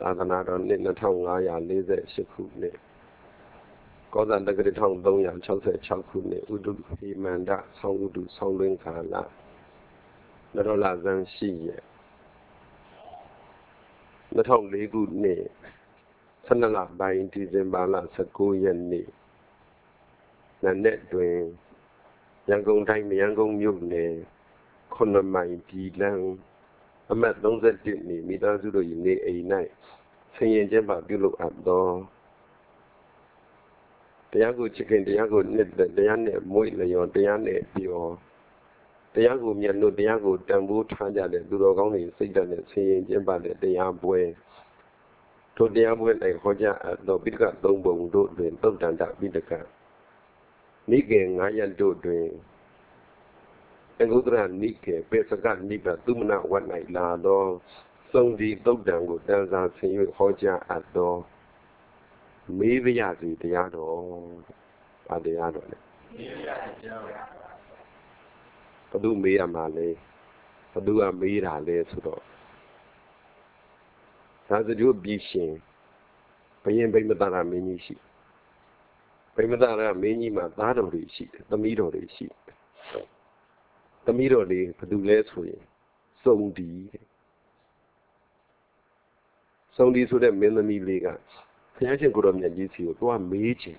သာသနာတော်နှစ်2548ခုနှစ်ကောဇာတက္ကရာ1366ခုနှစ်ဥဒုဟိမန္တဆောင်းဥဒုဆောင်းတွင်းကာလနရောလဇန်ရှိရက်2004ခုနှစ်12လပိုင်းဒီဇင်ဘာလ19ရက်နေ့နံနက်တွင်ရန်ကုန်တိုင်းမရန်ကုန်မြို့နယ်9မိုင်ပြည်လမ်းအမှတ်31နေမိသားစုတို့၏နေအိမ်၌ဆင်ရင်ကျင်းပပြုလုပ်အပ်သောတရားကိုချစ်ခင်တရားကိုနှစ်သက်တရားနဲ့မွေ့လျော်တရားနဲ့ပြောတရားကိုမြတ်လို့တရားကိုတန်ဖိုးထားကြတဲ့သူတော်ကောင်းတွေစိတ်ဓာတ်နဲ့ဆင်ရင်ကျင်းပတဲ့တရားပွဲထိုတရားပွဲ၌ဟောကြားအပ်သောပိဋကသုံးပုံတို့တွင်သုတ်တန္တပိဋကနိကေ9ရက်တို့တွင်အဂုတ္တရနိကေပေစကနိဗ္ဗာန်သုမနဝတ်၌လာသောစုံဒီသုတ်တံကိုတန်စာဆင်၍ဟောကြားအပ်သောမေးရစီတရားတော်ဗာတရားတော်လေမေးရတရားဘုသူမေးရမှာလေဘသူကမေးတာလဲဆိုတော့သာသကျိုးပြည်ရှင်ဘယင်ဗိမသာရမင်းကြီးရှိဗိမသာရမင်းကြီးမှာသားတော်တွေရှိတယ်သမီးတော်တွေရှိတယ်သမီးတော်လေးဘသူလဲဆိုရင်စုံဒီစုံဒီဆိုတဲ့မင်းသမီးလေးကဘုရားရှင်ကိုတော်မြတ်ကြီးစီကိုသွားမေးချင်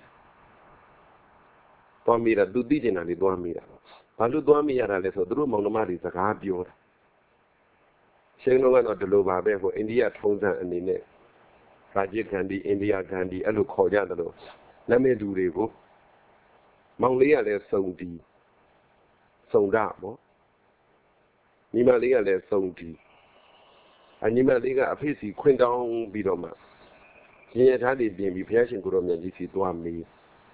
သွားမေးတာသူသိချင်တာလေးသွားမေးတာဘာလို့သွားမေးရတာလဲဆိုတော့သူတို့မောင်နှမတွေစကားပြောတာရှင်တို့ကတော့ဒီလိုပါပဲဟိုအိန္ဒိယထုံးစံအနေနဲ့ရာဂျစ်ဂန္ဒီအိန္ဒိယဂန္ဒီအဲ့လိုခေါ်ကြတယ်လို့နာမည်သူတွေကိုမောင်လေးကလည်းစုံဒီစုံရပေါ့ညီမလေးကလည်းစုံဒီညီမလေးကအဖေစီခွင့်တောင်းပြီးတော့မှရင်ရထားတွေပြင်ပြီးဘုရားရှင်ကိုတော်မြတ်ကြီးစီသွားမေး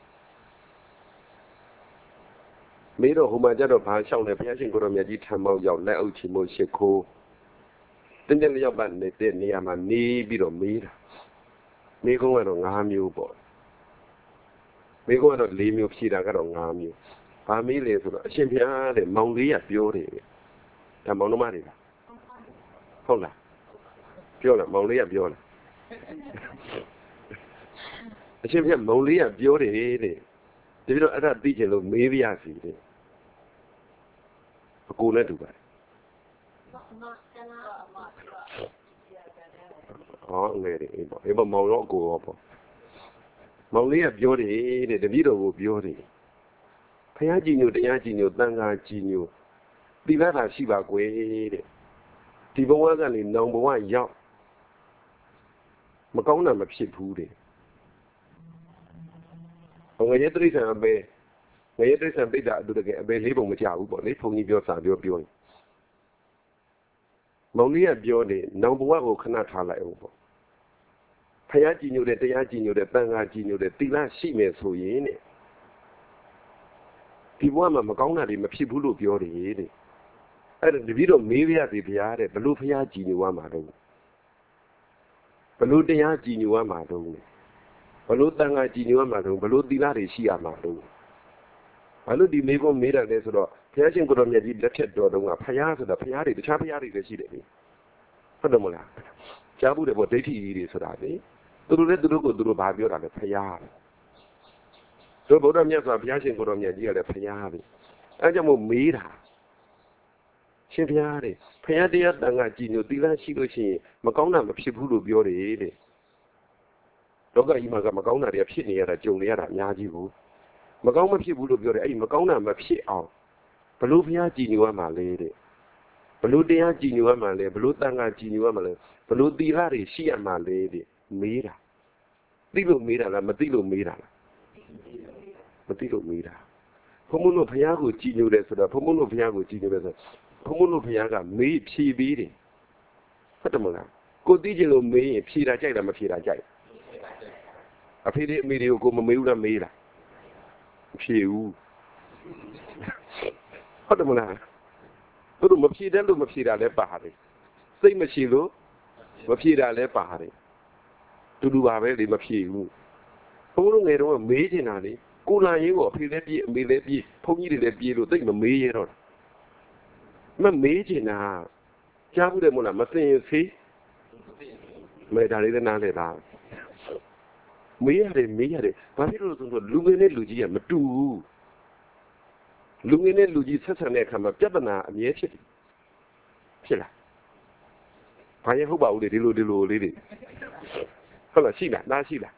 တော့ဟိုမှာကြတော့ဘာလျှောက်လဲဘုရားရှင်ကိုတော်မြတ်ကြီးထံမောက်ရောက်လက်အုပ်ချီမို့ရှ िख ိုးတင်းတင်းလျောက်ပတ်နေတဲ့နေရာမှာနေပြီးတော့မေးတာမေးခွန်းကတော့5မျိုးပေါ့မေးခွန်းကတော့4မျိုးဖြေတာကတော့5မျိုးဘာမေးလဲဆိုတော့အရှင်ဘုရားတဲ့မောင်လေးကပြောတယ်ဒါမောင်နှမတွေကဟုတ်လားပြောလားမောင်လေးကပြောလားအရှင်ဘုရားမောင်လေးကပြောတယ်တဲ့တပည့်တော့အဲ့ဒါသိချင်လို့မေးပြရစီတဲ့အကိုနဲ့တူပါတယ်ဟောငယ်တယ်အေးပေါ့မောင်ရောအကိုရောပေါ့မောင်လေးကပြောတယ်တဲ့တပည့်တော်ကိုပြောတယ်ဘုရားကြည်ညိုတရားကြည်ညိုသံဃာကြည်ညိုသီလသာရှိပါကွယ်တဲ့ဒီဘဝကနေနောင်ဘဝရောက်မကောင်းတာမဖြစ်ဘူးတဲ့ငရေတိရစ္ဆာန်အပေငရေတိရစ္ဆာန်ပိဋ္ဌာအတူတကယ်အပေလေးပုံမကြဘူးပေါ့လေဘုန်းကြီးပြောစာပြောရင်မောင်လေးကပြောတယ်နောင်ဘဝကိုခဏထားလိုက်အောင်ပေါ့ဖယားကြည်ညိုတဲ့တရားကြည်ညိုတဲ့တန်ခါကြည်ညိုတဲ့သီလရှိမယ်ဆိုရင်တဲ့ဒီဘဝမှာမကောင်းတာတွေမဖြစ်ဘူးလို့ပြောတယ်တဲ့အဲ့ဒါတပည့်တော်မေးပြရစီဘုရားတဲ့ဘလို့ဖယားကြည်ညိုရမှာတော့ဘလို့တရားကြည်ညိုရမှာတော့ဘလို့တန်ခါကြည်ညိုရမှာတော့ဘလို့သီလတွေရှိရမှာတော့ဘာလို့ဒီမေးခွန်းမေးတာလဲဆိုတော့ဘုရားရှင်ကိုတော်မြတ်ကြီးလက်ထက်တော်တုန်းကဖယားဆိုတာဖယားတွေတခြားဖယားတွေလည်းရှိတယ်လေဟုတ်တယ်မလားကြားဘူးတယ်ပေါ့ဒိဋ္ဌိကြီးတွေဆိုတာလေသူတို့လည်းသူတို့ကိုသူတို့ဘာပြောတာလဲဖယားတို့ဗုဒ္ဓမြတ်စွာဘုရားရှင်ကိုတော်မြတ်ကြီးကလည်းဖယားပဲအဲကြောင့်မို့မေးတာရှင်ဘုရားတဲ့ဖယားတရားတန်ခါကြည်ညိုသီလရှိလို့ရှိရင်မကောင်းတာမဖြစ်ဘူးလို့ပြောတယ်တဲ့လောကကြီးမှာကမကောင်းတာတွေဖြစ်နေရတာကြုံနေရတာအများကြီးဘူးမကောင်းမဖြစ်ဘူးလို့ပြောတယ်အဲ့ဒီမကောင်းတာမဖြစ်အောင်ဘလို့ဘုရားကြည်ညိုရမှာလဲတဲ့ဘလို့တရားကြည်ညိုရမှာလဲဘလို့တန်ခါကြည်ညိုရမှာလဲဘလို့သီလတွေရှိရမှာလဲတဲ့မေးတာသိလို့မေးတာလားမသိလို့မေးတာလားမသိလို့မေးတာဘုံဘုံတို့ဘုရားကိုကြည်ညိုတယ်ဆိုတော့ဘုံဘုံတို့ဘုရားကိုကြည်ညိုတယ်ဆိုဘုံဘုံတို့ဘုရားကမေးဖြေပေးတယ်ဟုတ်တယ်မလားကိုသိချင်လို့မေးရင်ဖြေတာကြိုက်လားမဖြေတာကြိုက်အဖေဒီအမေတွေကိုမမေးဘူးလားမေးလားမဖြေဘူးဟုတ်တယ်မလားသူတို့မဖြေတဲ့လို့မဖြေတာလည်းပါတယ်စိတ်မရှိလို့မဖြေတာလည်းပါတယ်တူတူပါပဲလေမဖြေဘူးဘုံတို့ငယ်တော့မေးချင်တာလေကိုလာရေးကိုအဖေလည်းပြေးအမေလည်းပြေးဘုန်းကြီးတွေလည်းပြေးလို့သိမမေးရတော့မမေးချင်တာကြားဘူးတယ်မို့လားမသိရင်ဖေး没打理的哪里啦？没呀的，没呀的，把这种说，路边的路基也没住，路边的路基车上来看嘛，别的那也去，是啦，反正好把屋里的路的，好了，是啦，那是啦，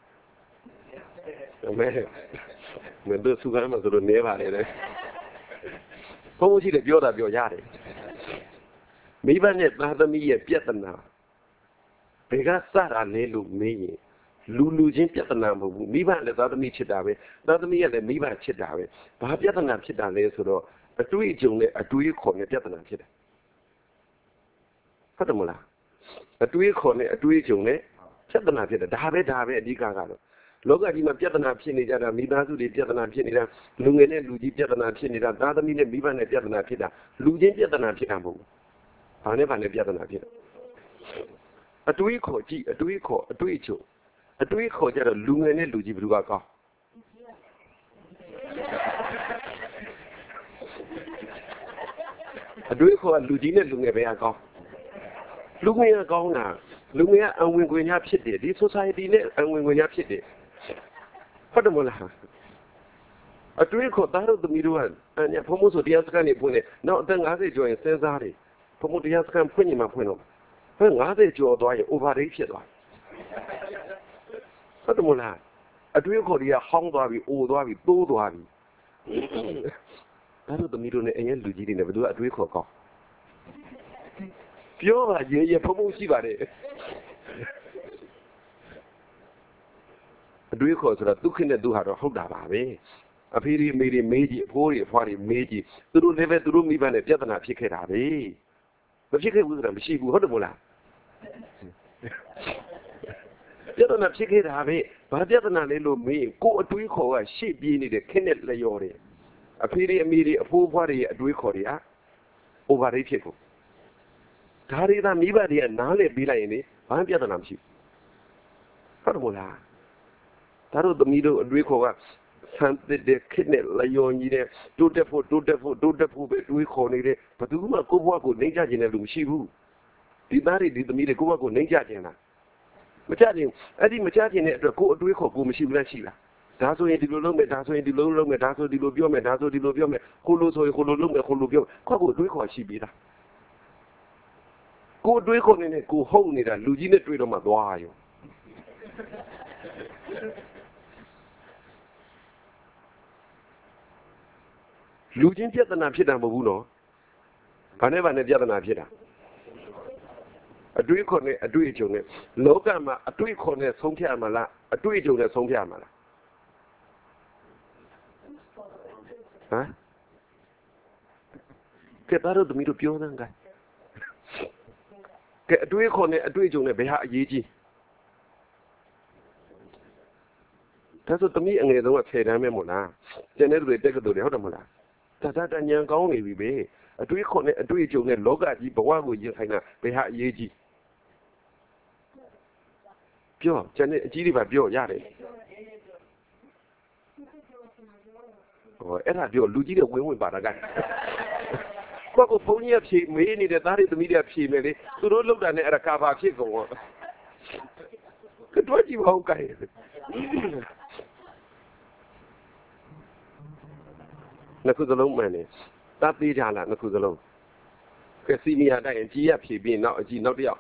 没得苏干嘛，都捏巴的嘞，风气的表达表压的，没办法，那都没也别的那，别个啥啦来路没有。လူချင်းပြဿနာမဟုတ်ဘူးမိဘလည်းသားသမီးချစ်တာပဲသားသမီးကလည်းမိဘချစ်တာပဲဘာပြဿနာဖြစ်တာလဲဆိုတော့အတွေ့အကြုံနဲ့အတွေးခေါ်နဲ့ပြဿနာဖြစ်တယ်ဟုတ်တယ်မလားအတွေးခေါ်နဲ့အတွေးအကြုံနဲ့ပြဿနာဖြစ်တယ်ဒါပဲအဓိကကတော့လောကကြီးမှာပြဿနာဖြစ်နေကြတာမိသားစုတွေပြဿနာဖြစ်နေတာလူငယ်နဲ့လူကြီးပြဿနာဖြစ်နေတာသားသမီးနဲ့မိဘနဲ့ပြဿနာဖြစ်တာလူချင်းပြဿနာဖြစ်တာမဟုတ်ဘူးဘာနဲ့ပြဿနာဖြစ်တယ်အတွေးခေါ်ကြည့်အတွေးခေါ်အတွေ့အကြုံအတွေးခေါ်ကြတော့လူငယ်နဲ့လူကြီးဘယ်သူကကောင်းအတွေးခေါ်ကလူကြီးနဲ့လူငယ်ပဲကောင်းလူငယ်ကကောင်းတာလူငယ်ကအဝင်ခွင့်ရဖြစ်တယ်ဒီ society နဲ့အဝင်ခွင့်ရဖြစ်တယ်ဟုတ်တယ်မလားအတွေးခေါ်သားတို့သမီးတို့ကဘုံမို့ဆိုတရားစခန်းနေဖွင့်တယ်နောက်အသက်50ကျော်ရင်စဉ်းစားတယ်ဘုံမို့တရားစခန်းဖွင့်နေမှာဖွင့်တော့50ကျော်သွားရင် overrate ဖြစ်သွားဟုတ်တယ်မလားအတွေးခေါ်တွေကဟောင်းသွားပြီအိုသွားပြီတိုးသွားပြီဒါတို့သမီးတို့နဲ့အရင်လူကြီးတွေနဲ့ဘယ်သူကအတွေးခေါ်ကောင်းပြောပါရေဖုံဖုံရှိပါတယ်အတွေးခေါ်ဆိုတာဒုက္ခနဲ့ဒုက္ခတော့ဟုတ်တာပါပဲအဖေတွေမေတွေမေးကြည့်အဖိုးတွေအဖွားတွေမေးကြည့်သူတို့လည်းပဲသူတို့မိဘနဲ့ပြဿနာဖြစ်ခဲ့တာပဲမဖြစ်ခဲ့ဘူးဆိုတာမရှိဘူးဟုတ်တယ်မလားပြဿနာဖြစ်ခဲ့တာပဲဘာပြဿနာလဲလို့မေးကိုအတွေးခေါ်ကရှေ့ပြေးနေတဲ့ခက်နဲ့လျော်တယ်အဖေတွေအမေတွေအဖိုးအဖွားတွေရဲ့အတွေးခေါ်တွေoverrate ဖြစ်ကုန်ဒါတွေသာမိဘတွေကနားလည်ပြီးလိုက်ရင်လေဘာပြဿနာမရှိဘူးဟုတ်တယ်မို့လားဒါတို့သမီးတို့အတွေးခေါ်ကဆန်တဲ့ခက်နဲ့လျော်ကြီးတဲ့တိုးတက်ဖို့ပဲတွေးခေါ်နေတဲ့ဘယ်သူမှကိုယ့်ဘဝကိုနှိမ့်ချခြင်းတဲ့လူမရှိဘူးဒီသားတွေဒီသမီးတွေကိုယ့်ဘဝကိုနှိမ့်ချခြင်းလားမချခြင်းအဲ့ဒီမချခြင်းတဲ့အတွက်ကိုယ်အတွေးခေါ်ကိုမရှိဘူးလားရှိလားဒါဆိုရင်ဒီလိုလုပ်မယ်ဒါဆိုရင်ဒီလိုလုပ်မယ်ဒါဆိုဒီလိုပြောမယ်ဒါဆိုဒီလိုပြောမယ်ခိုးလို့ဆိုရင်ခိုးလို့လုပ်မယ်ခိုးလို့ပြောကိုယ့်ကိုအတွေးခေါ်ရှိပြီးသားကိုယ်အတွေးခေါ်နေကိုဟုတ်နေတာလူကြီးနဲ့တွေ့တော့မှသွားရောလူချင်းပြဿနာဖြစ်တာမဟုတ်ဘူးနော်ဘာနဲ့ပြဿနာဖြစ်တာအတွေးခေါ်နဲ့အတွေ့အကြုံနဲ့လောကမှာအတွေ့ခေါ်နဲ့ဆုံးဖြတ်မှာလားအတွေ့အကြုံနဲ့ဆုံးဖြတ်မှာလားဟမ်ကဲဒါတော့သမီးတို့ပြောသမ်းကဲအတွေးခေါ်နဲ့အတွေ့အကြုံနဲ့ဘယ်ဟာအရေးကြီးဒါဆိုသမီးအငယ်ဆုံးက10တန်းပဲမို့လားကျန်တဲ့လူတွေတက်ကတူတယ်ဟုတ်တယ်မို့လားဒါညံကောင်းနေပြီပဲအတွေးခေါ်နဲ့အတွေ့အကြုံနဲ့လောကကြီးဘဝကိုရင်ဆိုင်တာဘယ်ဟာအရေးကြီးပြောကျန်တဲ့အကြီးတွေပါပြောရတယ်ဟောအဲ့ဒါပြောလူကြီးတွေဝင်ပါတာကကိုဖုန်းကြီးဖြေမေးနေတဲ့သားတွေသမီးတွေဖြေမယ်လေသူတို့လောက်တာနဲ့အဲ့ဒါကာဘာဖြစ်ကုန်တော့ကတော့ကြည့်ပါဦးကဲနှစ်ခုစလုံးမှန်တယ်သားသေးကြလားနှစ်ခုစလုံးကဲစီမီယာတိုက်ရင်ကြီးရဖြေပြီးနောက်အကြီးနောက်တစ်ယောက်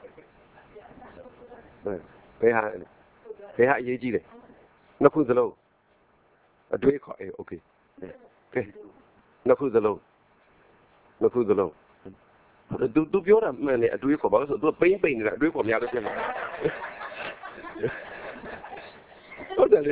ဘယ်ဟာအရေးကြီးလဲနှစ်ခုစလုံးအတွေးခေါ်โอเคကဲနှစ်ခုစလုံးသူပြောတာမှန်တယ်အတွေးခေါ်ပါလို့ဆိုသူပိန်နေတာအတွေးခေါ်များလို့ပြန်လာဟုတ်တယ်လေ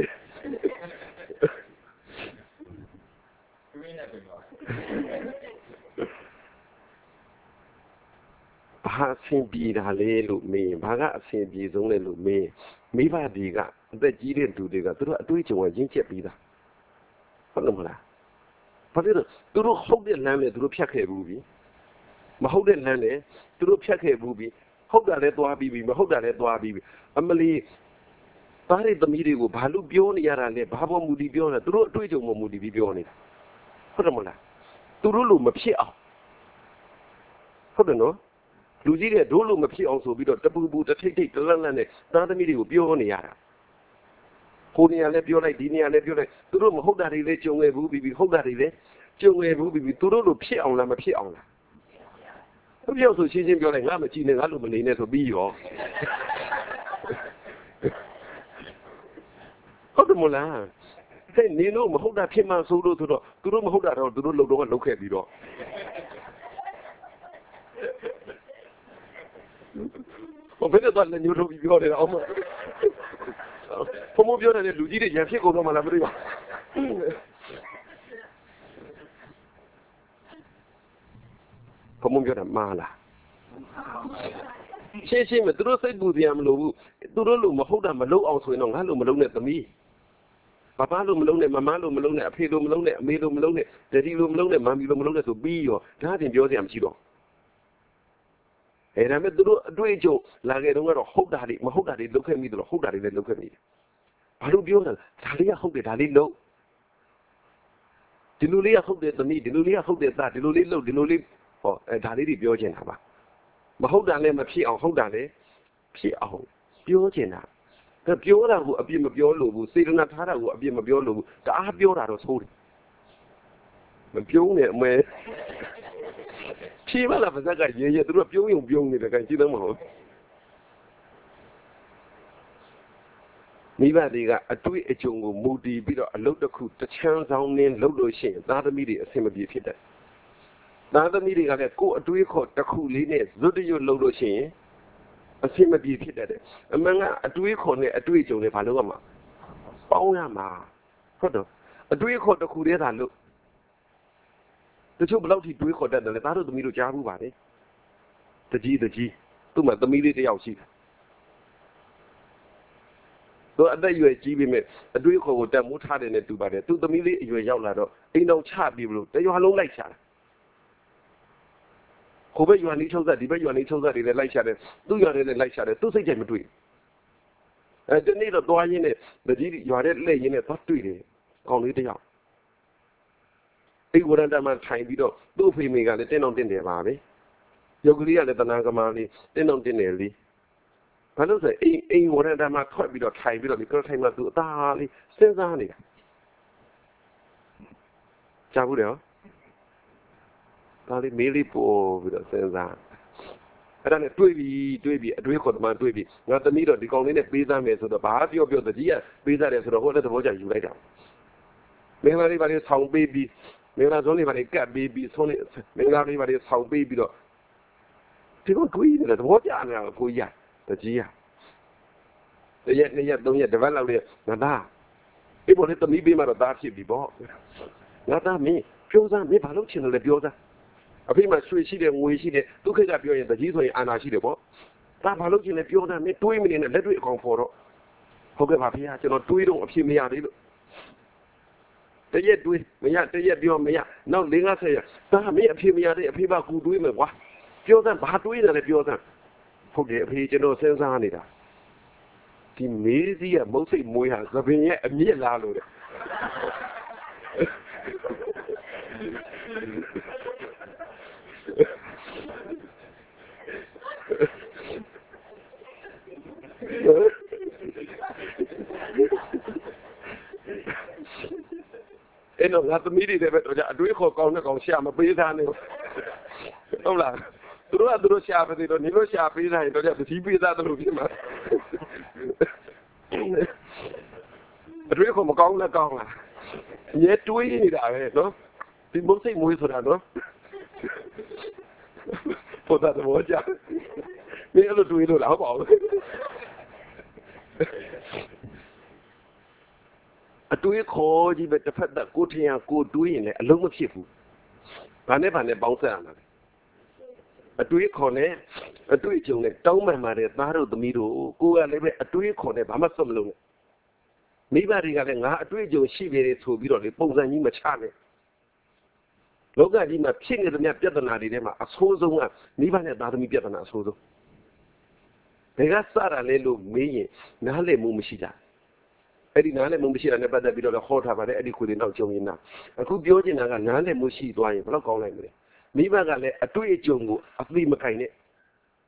ဘာအဆင်ပြေတာလဲလို့မင်းဘာကအဆင်ပြေဆုံးလဲလို့မင်းမိဘဒီကအသက်ကြီးတဲ့သူတွေကသူတို့အတွေးကြုံရင်းချက်ပြီးသားဟုတ်လို့မလားဘာလို့သူတို့ဟုတ်တဲ့လမ်းနဲ့သူတို့ဖြတ်ခဲ့ဘူးပြီမဟုတ်တဲ့လမ်းနဲ့သူတို့ဖြတ်ခဲ့ဘူးပြီဟုတ်တာလည်းသွားပြီးပြီမဟုတ်တာလည်းသွားပြီးပြီအမလီသားတွေသမီးတွေကိုဘာလို့ပြောနေရတာလဲဘာပေါ်မူတည်ပြောနေတာသူတို့အတွေ့အကြုံပေါ်မူတည်ပြီးပြောနေတာဟုတ်တယ်မလားသူတို့လိုမဖြစ်အောင်ဟုတ်တယ်နော်လူကြီးတွေဒိုးလို့မဖြစ်အောင်ဆိုပြီးတော့တပူပူတစ်ထိတ်ထိတ်တလန့်လန့်နဲ့သားသမီးတွေကိုပြောနေရတာကိုနေရာလည်းပြောလိုက်ဒီနေရာလည်းပြောလိုက်သူတို့မဟုတ်တာတွေလည်းကြုံခဲ့ဘူးပြီးဟုတ်တာတွေလည်းကြုံခဲ့ဘူးပြီးသူတို့လိုဖြစ်အောင်လားမဖြစ်အောင်လားမပြောဆိုရှင်းရှင်းပြောလိုက်ငါမကြည့်နဲ့ငါလိုမနေနဲ့ဆိုပြီးရောဟုတ်တယ်မလားတဲ့နေလို့မဟုတ်တာဖြစ်မှဆိုလို့ဆိုတော့သူတို့မဟုတ်တာတော့သူတို့လုံတော့လုတ်ခဲ့ပြီးတော့ဘယ်တော့လည်းညှို့ထုတ်ပြီးပြောနေတာအောင်မဘုံမပြောတဲ့လူကြီးတွေရံဖြစ်ကုန်တော့မှလားမသိပါဘုံမပြောတာမှားလားရှင်းရှင်းမသူတို့စိတ်ပူစရာမလိုဘူးသူတို့လိုမဟုတ်တာမလုပ်အောင်ဆိုရင်တော့ငါလိုမလုပ်နဲ့သမီးပပလိုမလုပ်နဲ့မမလိုမလုပ်နဲ့အဖေလိုမလုပ်နဲ့အမေလိုမလုပ်နဲ့ဒဒီလိုမလုပ်နဲ့မမ်မီလိုမလုပ်နဲ့ဆိုပြီးရောဒါအပြင်ပြောစရာမရှိတော့အဲ့ဒါမဲ့သူတို့အတွေ့အကြုံလာခဲ့တော့ကတော့ဟုတ်တာတွေမဟုတ်တာတွေလုပ်ခဲ့မိတယ်လို့ဟုတ်တာတွေလည်းလုပ်ခဲ့မိတယ်ဘာလို့ပြောတာဒါလေးကဟုတ်တယ်ဒါလေးလုပ်ဒီလိုလေးကဟုတ်တယ်သမီးဒီလိုလေးကဟုတ်တယ်သားဒီလိုလေးလုပ်ဒီလိုလေးဟောဒါလေးတွေပြောချင်တာပါမဟုတ်တာလည်းမဖြစ်အောင်ဟုတ်တာလည်းဖြစ်အောင်ပြောချင်တာပြောတာကိုအပြစ်မပြောလို့ဘူးစေတနာထားတာကိုအပြစ်မပြောလို့ဘူးတအားပြောတာတော့သိုးတယ်မပြုံးနဲ့အမဲဖြေးမလားပါဇက်ကရေရေသူတို့ပြုံးယုံပြုံးနေတယ်ကကြည့်တော့မဟုတ်မိဘတွေကအတွေ့အကြုံကိုမူတည်ပြီးတော့အလုပ်တစ်ခုတစ်ချမ်းဆောင်နေလုပ်လို့ရှိရင်သားသမီးတွေအဆင်မပြေဖြစ်တယ်သားသမီးတွေကလည်းကိုယ်အတွေးခေါ်တစ်ခုလေးနဲ့ဇွတ်တရွတ်လုပ်လို့ရှိရင်အဆင်မပြေဖြစ်တယ်အမှန်ကအတွေးခေါ်နဲ့အတွေ့အကြုံတွေဘာလို့ရမှာပေါင်းရမှာဟုတ်တော့အတွေးခေါ်တစ်ခုတည်းသာလို့တချို့ဘယ်လောက်ထိတွေးခေါ်တတ်တယ်လဲသားတို့သမီးတို့ကြားဘူးပါလေတကြီးသူ့မှာသမီးလေးတစ်ယောက်ရှိတယ်သူအသက်အရွယ်ကြီးပြီမဲ့အတွေးခေါ်ကိုတက်မိုးထားတယ်နဲ့တူပါတယ်သူသမီးလေးအရွယ်ရောက်လာတော့အိမ်တော်ချပြီးလို့တရွာလုံးလိုက်ချတာခိုးဘက်ရွာနေချုပ်သက်ဒီဘက်ရွာနေချုပ်သက်တွေလည်းလိုက်ချတယ်သူ့ရွာတွေလည်းလိုက်ချတယ်သူ့စိတ်ကြိုက်မတွေ့ဒီနေ့တော့တွားရင်းနဲ့တကြီးရွာတဲ့လက်ရင်းနဲ့သွားတွေ့တယ်ကောင်းလေးတစ်ယောက်အိမ်ဝရံတမှာထိုင်ပြီးတော့သူ့အဖေမိကလည်းတင်းအောင်တင်းတယ်ပါပဲရုပ်ကလေးကလည်းတနာကမာလေးတင်းအောင်တင်းတယ်လေဘာလို့ဆိုအိမ်ဝရံတမှာထွက်ပြီးတော့ထိုင်ပြီးတော့ဒီကထိုင်မှာသူအသားလေးစဉ်းစားနေတာကြားဘူးတယ်နော်ဒါလေးမေးလေးပို့ပြီးတော့စဉ်းစားအဲ့ဒါနဲ့တွေးပြီးအတွေးခေါ်သမားတွေးပြီးငါသမီးတော့ဒီကောင်လေးနဲ့ပေးသားမယ်ဆိုတော့ဘာပြောတကြီးကပေးသားတယ်ဆိုတော့ဟိုလည်းသဘောကျယူလိုက်တာမင်္ဂလာလေးပါလေးဆောင်းပေးပြီးမင်္ဂလာဇုံးလေးပါလေးကတ်ပေးပြီးဆုံးလေးမင်္ဂလာလေးပါလေးဆောင်းပေးပြီးတော့ဒီကောင်တွေးတယ်သဘောကျနေတာကိုကြီးတကြီးတရက်2ရက်3ရက်တစ်ပတ်လောက်လေးငါသားဒီပေါ်လေးသမီးပေးမှတော့သားဖြစ်ပြီပေါ့ငါသားမင်းပြောစမ်းမင်းဘာလို့ချင်တယ်လဲပြောစမ်းအဖေမှရွှေရှိတယ်ငွေရှိတယ်ဒုက္ခကပြောရင်တကြီးဆိုရင်အာနာရှိတယ်ပေါ့ဒါဘာလို့ချင်လဲပြောစမ်းမင်းတွေးမနေနဲ့လက်တွေ့အကောင်ဖော်တော့ဟုတ်ကဲ့ပါဖေကျွန်တော်တွေးတော့အဖြစ်မရသေးလို့တရက်တွေးမရတရက်ပြောမရနောက်50ရက်ဒါမင်းအဖြစ်မရသေးအဖေပါကူတွေးမယ်ကွာပြောစမ်းဘာတွေးတယ်လဲပြောစမ်းဟုတ်တယ်အဖေကျွန်တော်စဉ်းစားနေတာဒီမေးစီးကမုတ်စိတ်မွေးဟာသပင်ရဲ့အမြင့်လားလို့တဲ့အဲ့တော့ငါသမီးတွေပဲတော့အတွေးခေါ်ကောင်းတဲ့ကောင်ရှာမပေးသားနေဟုတ်လားသူတို့ရှာပေးတယ်တော့နေလို့ရှာပေးသားရင်တော့ပစီပေးသားတယ်လို့ဖြစ်မှာအတွေးခေါ်မကောင်းလည်းကောင်းလားရဲတွေးနေတာပဲနော်ဒီမုတ်စိတ်မွေးဆိုတာနော်ပေါ်တာတော့ကြာမင်းအဲ့လိုတွေးလို့လားဟုတ်ပါဘူးအတွေးခေါ်ကြီးပဲတစ်ဖက်သက်ကိုထင်ရကိုတွေးရင်လည်းအလုံးမဖြစ်ဘူးဘာနဲ့ပေါင်းဆက်ရမှာလဲအတွေးခေါ်နဲ့အတွေးကြုံနဲ့တောင်းပန်ပါတယ်သားတို့သမီးတို့ကိုကလည်းပဲအတွေးခေါ်နဲ့ဘာမှစွတ်မလုံးနဲ့မိဘတွေကလည်းငါအတွေ့အကြုံရှိပေတယ်ဆိုပြီးတော့လေပုံစံကြီးမချနဲ့လောကကြီးမှာဖြစ်နေတဲ့မြတ်ပြဿနာတွေထဲမှာအဆိုးဆုံးကမိဘနဲ့သားသမီးပြဿနာအဆိုးဆုံးဘယ်ကစတာလဲလို့မေးရင်နားလည်မှုမရှိကြအဲ့ဒီနားလည်မှုမရှိတာနဲ့ပတ်သက်ပြီးတော့ဟောထားပါတယ်အဲ့ဒီခွေတွေနောက်ကြုံရင်နာအခုပြောချင်တာကနားလည်မှုရှိသွားရင်ဘယ်တော့ကောင်းလိုက်မလဲမိဘကလည်းအတွေ့အကြုံကိုအသိမကင်နဲ့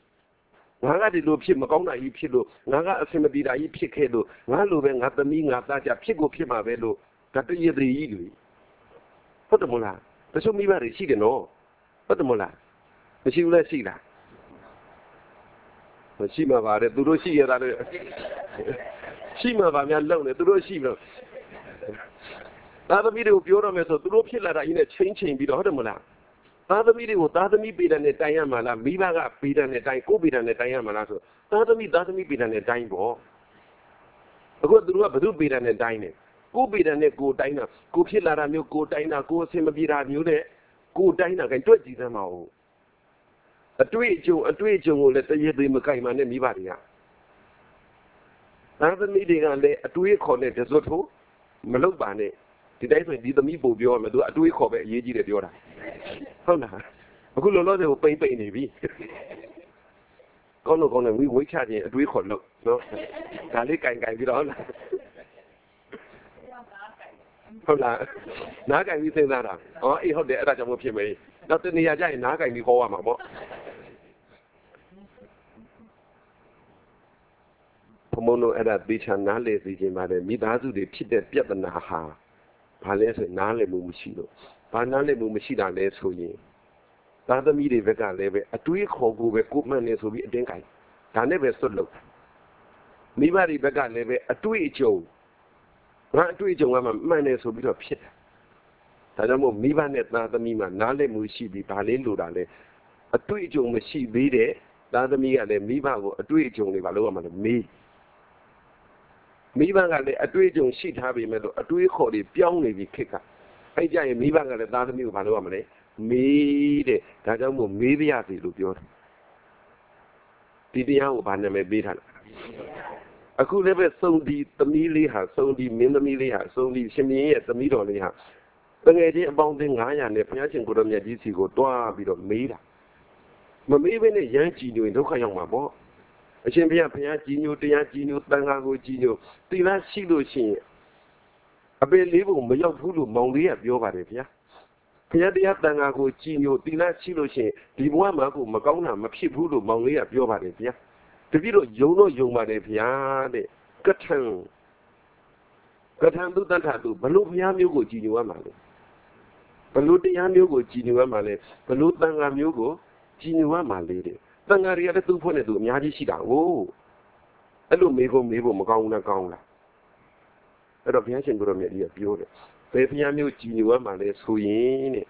ngã đi lô phim mà con này phim lô ngã xem mà đi đại phim khe lô ngã lô về ngã tâm ngã ta chả phim của phim mà về lô cả cái gì đấy rồi phát được một làแต่ช่วงมีบ้านได้สิเนาะphát được một làไม่สิเลยสิล่ะไม่สิมาบ้านตัวတို့สิရတာလေสิมาบ้านများလုံနေตัวတို့สิလို့သားသမီးတွေကိုပြောတော့မယ်ဆိုသူတို့ဖြစ်လာတာအင်းနဲ့ချိန်ပြီးတော့ဟုတ်တယ်မလားသားသမီးတွေကိုသားသမီးပေတံနဲ့တိုင်ရမှာလားမိဘကပေတံနဲ့တိုင်ကိုပေတံနဲ့တိုင်ရမှာလားဆိုသားသမီးပေတံနဲ့တိုင်ပေါ့အခုသူတို့ကဘယ်သူပေတံနဲ့တိုင်နေကိုပေတံနဲ့ကိုတိုင်တာကိုဖြစ်လာတာမျိုးကိုတိုင်တာကိုအဆင်မပြေတာမျိုးနဲ့ကိုတိုင်တာခိုင်းတွက်ကြည့်သမ်းပါဦးအတွေ့အကြုံကိုလည်းတရေသေးမကိုင်မှနဲ့မိဘတွေကသားသမီးတွေကလည်းအတွေ့ခေါ်နဲ့တစွတ်ထိုးမလုပ်ပါနဲ့ဒီတိုင်းဆိုရင်ဒီသမီးပို့ပြောရမယ်သူအတွေးခေါ်ပဲအရေးကြီးတယ်ပြောတာဟုတ်လားအခုလောလောဆယ်ကိုပိန်နေပြီကောင်းလို့ဝိချခြင်းအတွေးခေါ်လို့နော်ဒါလေးကင်ပြီးတော့ဟုတ်လားနားကင်ပြီးစဉ်းစားတာအေးဟုတ်တယ်အဲ့ဒါကြောင့်မဖြစ်မေးနောက်တနေရာကျရင်နားကင်ပြီးခေါ်ရမှာပေါ့ဘုံတို့အဲ့ဒါသေချာနားလေသိခြင်းပါတယ်မိသားစုတွေဖြစ်တဲ့ပြဿနာဟာဘာလဲဆိုနားလည်မှုမရှိလို့ဘာနားလည်မှုမရှိတာလဲဆိုရင်သားသမီးတွေဘက်ကလည်းပဲအတွေးခေါ်ကိုပဲကိုမှန်နေဆိုပြီးအတင်းကိုင်ဒါနဲ့ပဲစွတ်လို့မိဘတွေဘက်ကလည်းပဲအတွေးအကြုံငါအတွေးအကြုံကမှမှန်နေဆိုပြီးတော့ဖြစ်တယ်ဒါကြောင့်မို့မိဘနဲ့သားသမီးမှာနားလည်မှုရှိပြီးဘာလေးလိုတာလဲအတွေးအကြုံမရှိသေးတဲ့သားသမီးကလည်းမိဘကိုအတွေးအကြုံတွေဘာလို့ရမှာလဲမေးမိဘကလည်းအတွေ့အကြုံရှိထားပေမဲ့လို့အတွေးခေါ်တွေပြောင်းနေပြီခက်ကအဲ့ကြရင်မိဘကလည်းသားသမီးကိုဘာလုပ်ရမလဲမေးတဲ့ဒါကြောင့်မို့မေးပြရစီလို့ပြောတယ်ဒီတရားကိုဘာနာမည်ပေးထားလဲအခုလည်းပဲစုံဒီသမီးလေးဟာစုံဒီမင်းသမီးလေးဟာစုံဒီရှင်မင်းရဲ့သမီးတော်လေးဟာတကယ်ချင်းအပေါင်းအသင်း900နဲ့ဘုရားရှင်ကိုတော်မြတ်ကြီးစီကိုတွားပြီးတော့မေးတာမမေးဘဲနဲ့ရမ်းကြည်ညိုရင်ဒုက္ခရောက်မှာပေါ့အရှင်ဘုရားကြီးညိုတရားကြီးညိုတန်ခါကိုကြီးညိုသီလရှိလို့ရှိရင်အပေလေးပုံမရောက်ဘူးလို့မောင်လေးကပြောပါတယ်ဗျာဘုရားတရားတန်ခါကိုကြီးညိုသီလရှိလို့ရှိရင်ဒီဘဝမှာကိုမကောင်းတာမဖြစ်ဘူးလို့မောင်လေးကပြောပါတယ်ဗျာတပည့်တော့ယုံပါတယ်ဗျာတဲ့ကထံသူတတ်တာသူဘလို့ဘုရားမျိုးကိုကြီးညိုရမှာလဲဘလို့တရားမျိုးကိုကြီးညိုရမှာလဲဘလို့တန်ခါမျိုးကိုကြီးညိုရမှာလဲတဲ့တန်ဃာတွေကလည်းသူ့ဖွဲ့နေသူအများကြီးရှိတာဟုတ်အဲ့လိုမေးဖို့မကောင်းဘူးလားကောင်းလားအဲ့တော့ဘုရားရှင်ကိုရောမြတ်ကြီးကပြောတယ်ဘယ်ဘုရားမျိုးကြည်ညိုရမှာလဲဆိုရင်တဲ့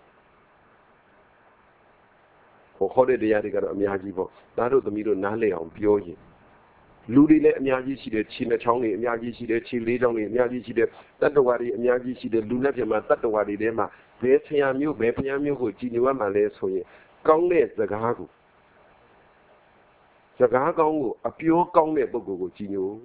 ခေါ်တဲ့တရားတွေကတော့အများကြီးပေါ့သားတို့သမီးတို့နားလည်အောင်ပြောရင်လူတွေလည်းအများကြီးရှိတယ်ခြေနှချောင်းတွေအများကြီးရှိတယ်ခြေလေးချောင်းတွေအများကြီးရှိတယ်တတ္တဝါတွေအများကြီးရှိတယ်လူနဲ့ပြန်မှာတတ္တဝါတွေထဲမှာဘယ်ဘုရားမျိုးကိုကြည်ညိုရမှာလဲဆိုရင်ကောင်းတဲ့စကားကိုစကားကောင်းကိုအပြောကောင်းတဲ့ပုဂ္ဂိုလ်ကိုကြည်ညို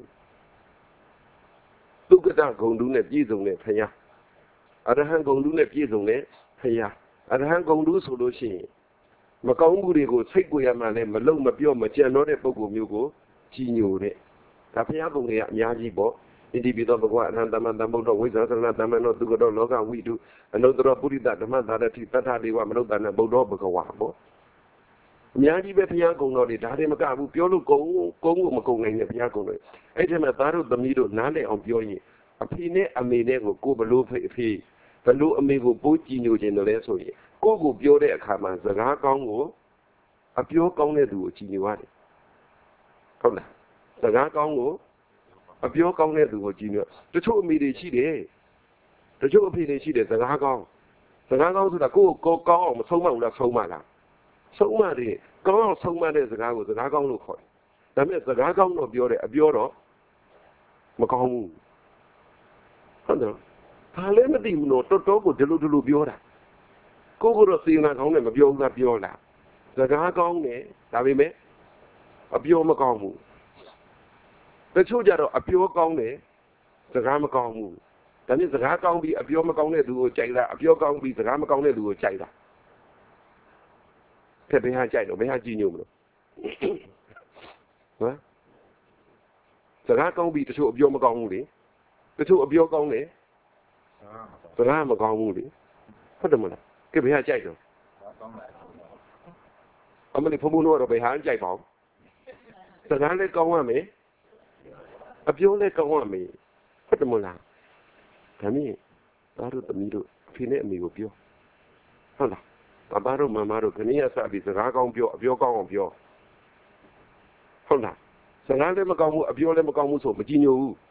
သုက္ကတဂုံတုနဲ့ပြည့်စုံတဲ့ဖယားအရဟံဂုံတုနဲ့ပြည့်စုံတဲ့ဖယားအရဟံဂုံတုဆိုလို့ရှိရင်မကောင်းမှုတွေကိုစိတ်ကိုရမှလည်းမလုံမပြောမကြံတော့တဲ့ပုဂ္ဂိုလ်မျိုးကိုကြည်ညိုတဲ့ဒါဖယားဂုံတွေကအများကြီးပေါ့ဣတိပိသောဘဂဝါအရဟံသမ္မာသမ္ဗုဒ္ဓဝိဇ္ဇာသရဏသမ္မနောသုက္ကတောလောကဝိတုအနုတ္တရပုရိသဓမ္မသာရတိတတ္ထဒေဝမနုဿာနဗုဒ္ဓဘဂဝါပေါ့အများကြီးပဲဘုရားကုံတော်တွေဒါတွေမကဘူးပြောလို့ကုံကိုမကုံနိုင်တဲ့ဘုရားကုံတော်အဲ့ဒီမှာသားတို့သမီးတို့နားလည်အောင်ပြောရင်အဖေနဲ့အမေနဲ့ကိုဘလို့အဖေဘလို့အမေကိုပိုးကြည်ညိုခြင်းတယ်လဲဆိုရင်ကိုပြောတဲ့အခါမှာစကားကောင်းကိုအပြောကောင်းတဲ့သူကိုကြည်ညိုရတယ်ဟုတ်လားစကားကောင်းကိုအပြောကောင်းတဲ့သူကိုကြည်ညိုတချို့အမေတွေရှိတယ်တချို့အဖေတွေရှိတယ်စကားကောင်းဆိုတာကိုကောင်းအောင်မဆုံးမဘူးလားဆုံးမလားဆုံးမတယ်ကောင်းအောင်ဆုံးမတဲ့စကားကိုစကားကောင်းလို့ခေါ်တယ်။ဒါပေမဲ့စကားကောင်းတော့ပြောတယ်အပြောတော့မကောင်းဘူး။ဟုတ်တယ်။ဘာလဲမသိဘူးနော်တော်တော်ကိုဒီလိုပြောတာ။ကိုတော့စေနာကောင်းတယ်မပြောဘူးလားပြောလား။စကားကောင်းတယ်ဒါပေမဲ့အပြောမကောင်းဘူး။တချို့ကြတော့အပြောကောင်းတယ်စကားမကောင်းဘူး။ဒါနဲ့စကားကောင်းပြီးအပြောမကောင်းတဲ့သူကိုကြိုက်တာအပြောကောင်းပြီးစကားမကောင်းတဲ့သူကိုကြိုက်တာဘယ်ဟာကြိုက်တော့ဘယ်ဟာကြည်ညိုမလို့ဟမ်စကားကောင်းပြီးတချို့အပြောမကောင်းဘူးလေတချို့အပြောကောင်းတယ်စကားမကောင်းဘူးလေဟုတ်တယ်မလားကဲဘယ်ဟာကြိုက်တော့အမလေးဖုံဖုံတော့ဘယ်ဟာကြိုက်ပါ့ကားလည်းကောင်းရမယ်အပြောလည်းကောင်းရမယ်ဟုတ်တယ်မလားဒါမြင်သားတို့သမီးတို့အဖေနဲ့အမေကိုပြောဟုတ်လား爸爸တို့မမတို့ခဏရစပြီးစကားကောင်းပြောအပြောကောင်းအောင်ပြောဟုတ်လားစကားလည်းမကောင်းဘူးအပြောလည်းမကောင်းဘူးဆိုမကြည်ညိုဘူး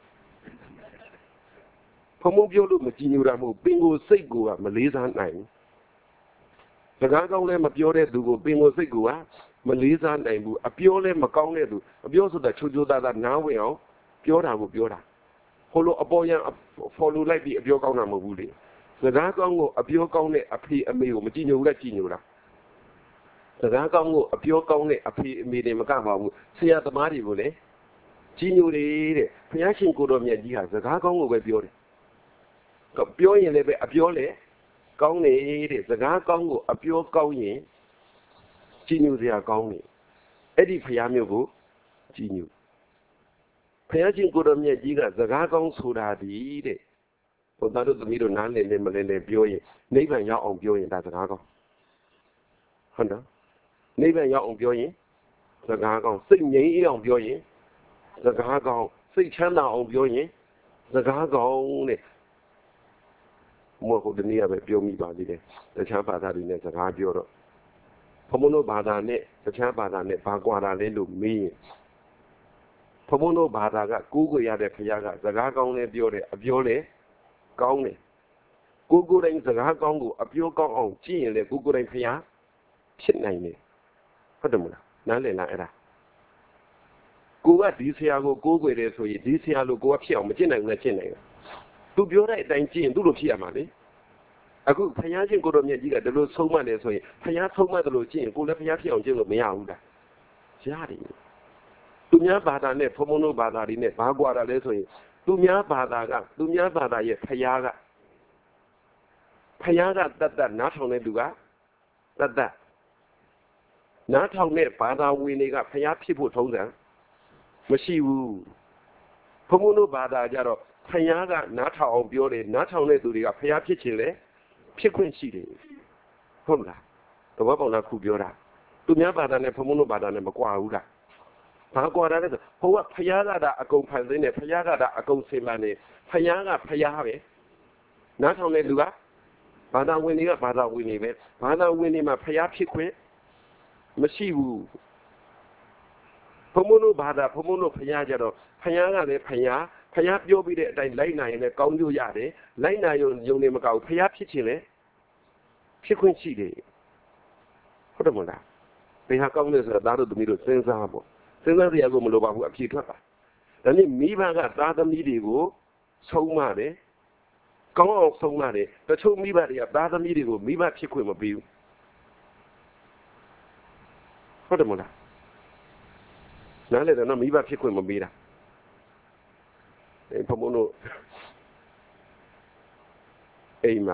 ဖုံပြောလို့မကြည်ညိုတာမဟုတ်ပင်ကိုစိတ်ကိုကမလေးစားနိုင်စကားကောင်းလည်းမပြောတဲ့သူကိုပင်ကိုစိတ်ကိုကမလေးစားနိုင်ဘူးအပြောလည်းမကောင်းတဲ့သူအပြောဆိုတာချိုးချိုးသားသားနားဝင်အောင်ပြောတာကိုပြောတာဟိုလိုအပေါ်ရန် follow လိုက်ပြီးအပြောကောင်းတာမဟုတ်ဘူးလေစကားကောင်းကိုအပြောကောင်းတဲ့အဖေအမေကိုမကြည်ညိုဘူးလားကြည်ညိုတာစကားကောင်းကိုအပြောကောင်းတဲ့အဖေအမေတွေမကပါဘူးဆရာသမားတွေကိုလည်းကြည်ညိုတယ်တဲ့ဘုရားရှင်ကိုတော်မြတ်ကြီးဟာစကားကောင်းကိုပဲပြောတယ်ပြောရင်လည်းပဲအပြောလည်းကောင်းနေတဲ့စကားကောင်းကိုအပြောကောင်းရင်ကြည်ညိုစရာကောင်းတယ်အဲ့ဒီဘုရားမျိုးကိုကြည်ညိုဘုရားရှင်ကိုတော်မြတ်ကြီးကစကားကောင်းဆိုတာဒီတဲ့ဘုရားတို့သမီးတို့နားလည်နေမလဲနဲ့ပြောရင်နိဗ္ဗာန်ရောက်အောင်ပြောရင်ဒါစကားကောင်းဟုတ်နော်နိဗ္ဗာန်ရောက်အောင်ပြောရင်စကားကောင်းစိတ်ငြိမ်းအောင်ပြောရင်စကားကောင်းစိတ်ချမ်းသာအောင်ပြောရင်စကားကောင်းတဲ့မော်ကိုတနည်းပဲပြောမိပါသေးတယ်တခြားဘာသာတွေနဲ့စကားပြောတော့ဘုံဘုံတို့ဘာသာနဲ့တခြားဘာသာနဲ့ဘာကွာတာလဲလို့မေးရင်ဘုံဘုံတို့ဘာသာကကိုးကွယ်ရတဲ့ဘုရားကစကားကောင်းလဲပြောတယ်အပြောလဲကောင်းတယ်ကိုယ်တိုင်းစကားကောင်းကိုအပြောကောင်းအောင်ကြည့်ရင်လေကိုယ်တိုင်းဘုရားဖြစ်နိုင်တယ်ဟုတ်တယ်မလားနားလည်လားအဲ့ဒါကိုကဒီဆရာကိုကိုးကွယ်တယ်ဆိုရင်ဒီဆရာလိုကိုကဖြစ်အောင်မကျင့်နိုင်ဘူးလားကျင့်နိုင်တယ်သူပြောတဲ့အတိုင်းကြည့်ရင်သူ့လိုဖြစ်ရမှာလေအခုဘုရားရှင်ကိုတော်မြတ်ကြီးကဒီလိုဆုံးမတယ်ဆိုရင်ဘုရားဆုံးမတယ်လို့ကြည့်ရင်ကိုလည်းဘုရားဖြစ်အောင်ကျင့်လို့မရဘူးလားရတယ်သူများဘာသာနဲ့ဘုံဘုံတို့ဘာသာတွေနဲ့ဘာကွာတာလဲဆိုရင်သူများဘာသာရဲ့ဘုရားကတတ်တတ်နားထောင်တဲ့လူကတတ်တတ်နားထောင်တဲ့ဘာသာဝင်တွေကဘုရားဖြစ်ဖို့ထုံးစံမရှိဘူးဘုံဘုံတို့ဘာသာကြတော့ဘုရားကနားထောင်အောင်ပြောတယ်နားထောင်တဲ့သူတွေကဘုရားဖြစ်ခြင်းလေဖြစ်ခွင့်ရှိတယ်ဟုတ်လားတဘောပေါက်လားခုပြောတာသူများဘာသာနဲ့ဘုံဘုံတို့ဘာသာနဲ့မကွာဘူးလားဘာကွာတာလဲဆိုဟိုကဘုရားကဒါအကုန်ဖန်ဆင်းတယ်ဘုရားကဒါအကုန်ဆင်ပန်းတယ်ဘုရားကဘုရားပဲနားထောင်တဲ့လူကဘာသာဝင်တွေကဘာသာဝင်တွေပဲဘာသာဝင်တွေမှာဘုရားဖြစ်ခွင့်မရှိဘူးဘုံဘုံတို့ဘာသာဘုံဘုံတို့ဘုရားကြတော့ဘုရားကလည်းဘုရားပြောပြီးတဲ့အတိုင်းလိုက်နိုင်ရင်လည်းကောင်းကျိုးရတယ်လိုက်နိုင်ရုံနဲ့မကောက်ဘုရားဖြစ်ခြင်းလည်းဖြစ်ခွင့်ရှိတယ်ဟုတ်တယ်မလားဘယ်ဟာကောင်းလဲဆိုတော့သားတို့သမီးတို့စဉ်းစားပေါ့စဉ်းစားစရာကိုမလိုပါဘူးအဖြေထွက်ပါဒါနဲ့မိဘကသားသမီးတွေကိုဆုံးမတယ်ကောင်းအောင်ဆုံးမတယ်တချို့မိဘတွေကသားသမီးတွေကိုမိဘဖြစ်ခွင့်မပေးဘူးဟုတ်တယ်မလားနားလေတော့မိဘဖြစ်ခွင့်မပေးတာဘုံဘုံတို့အိမ်မှာ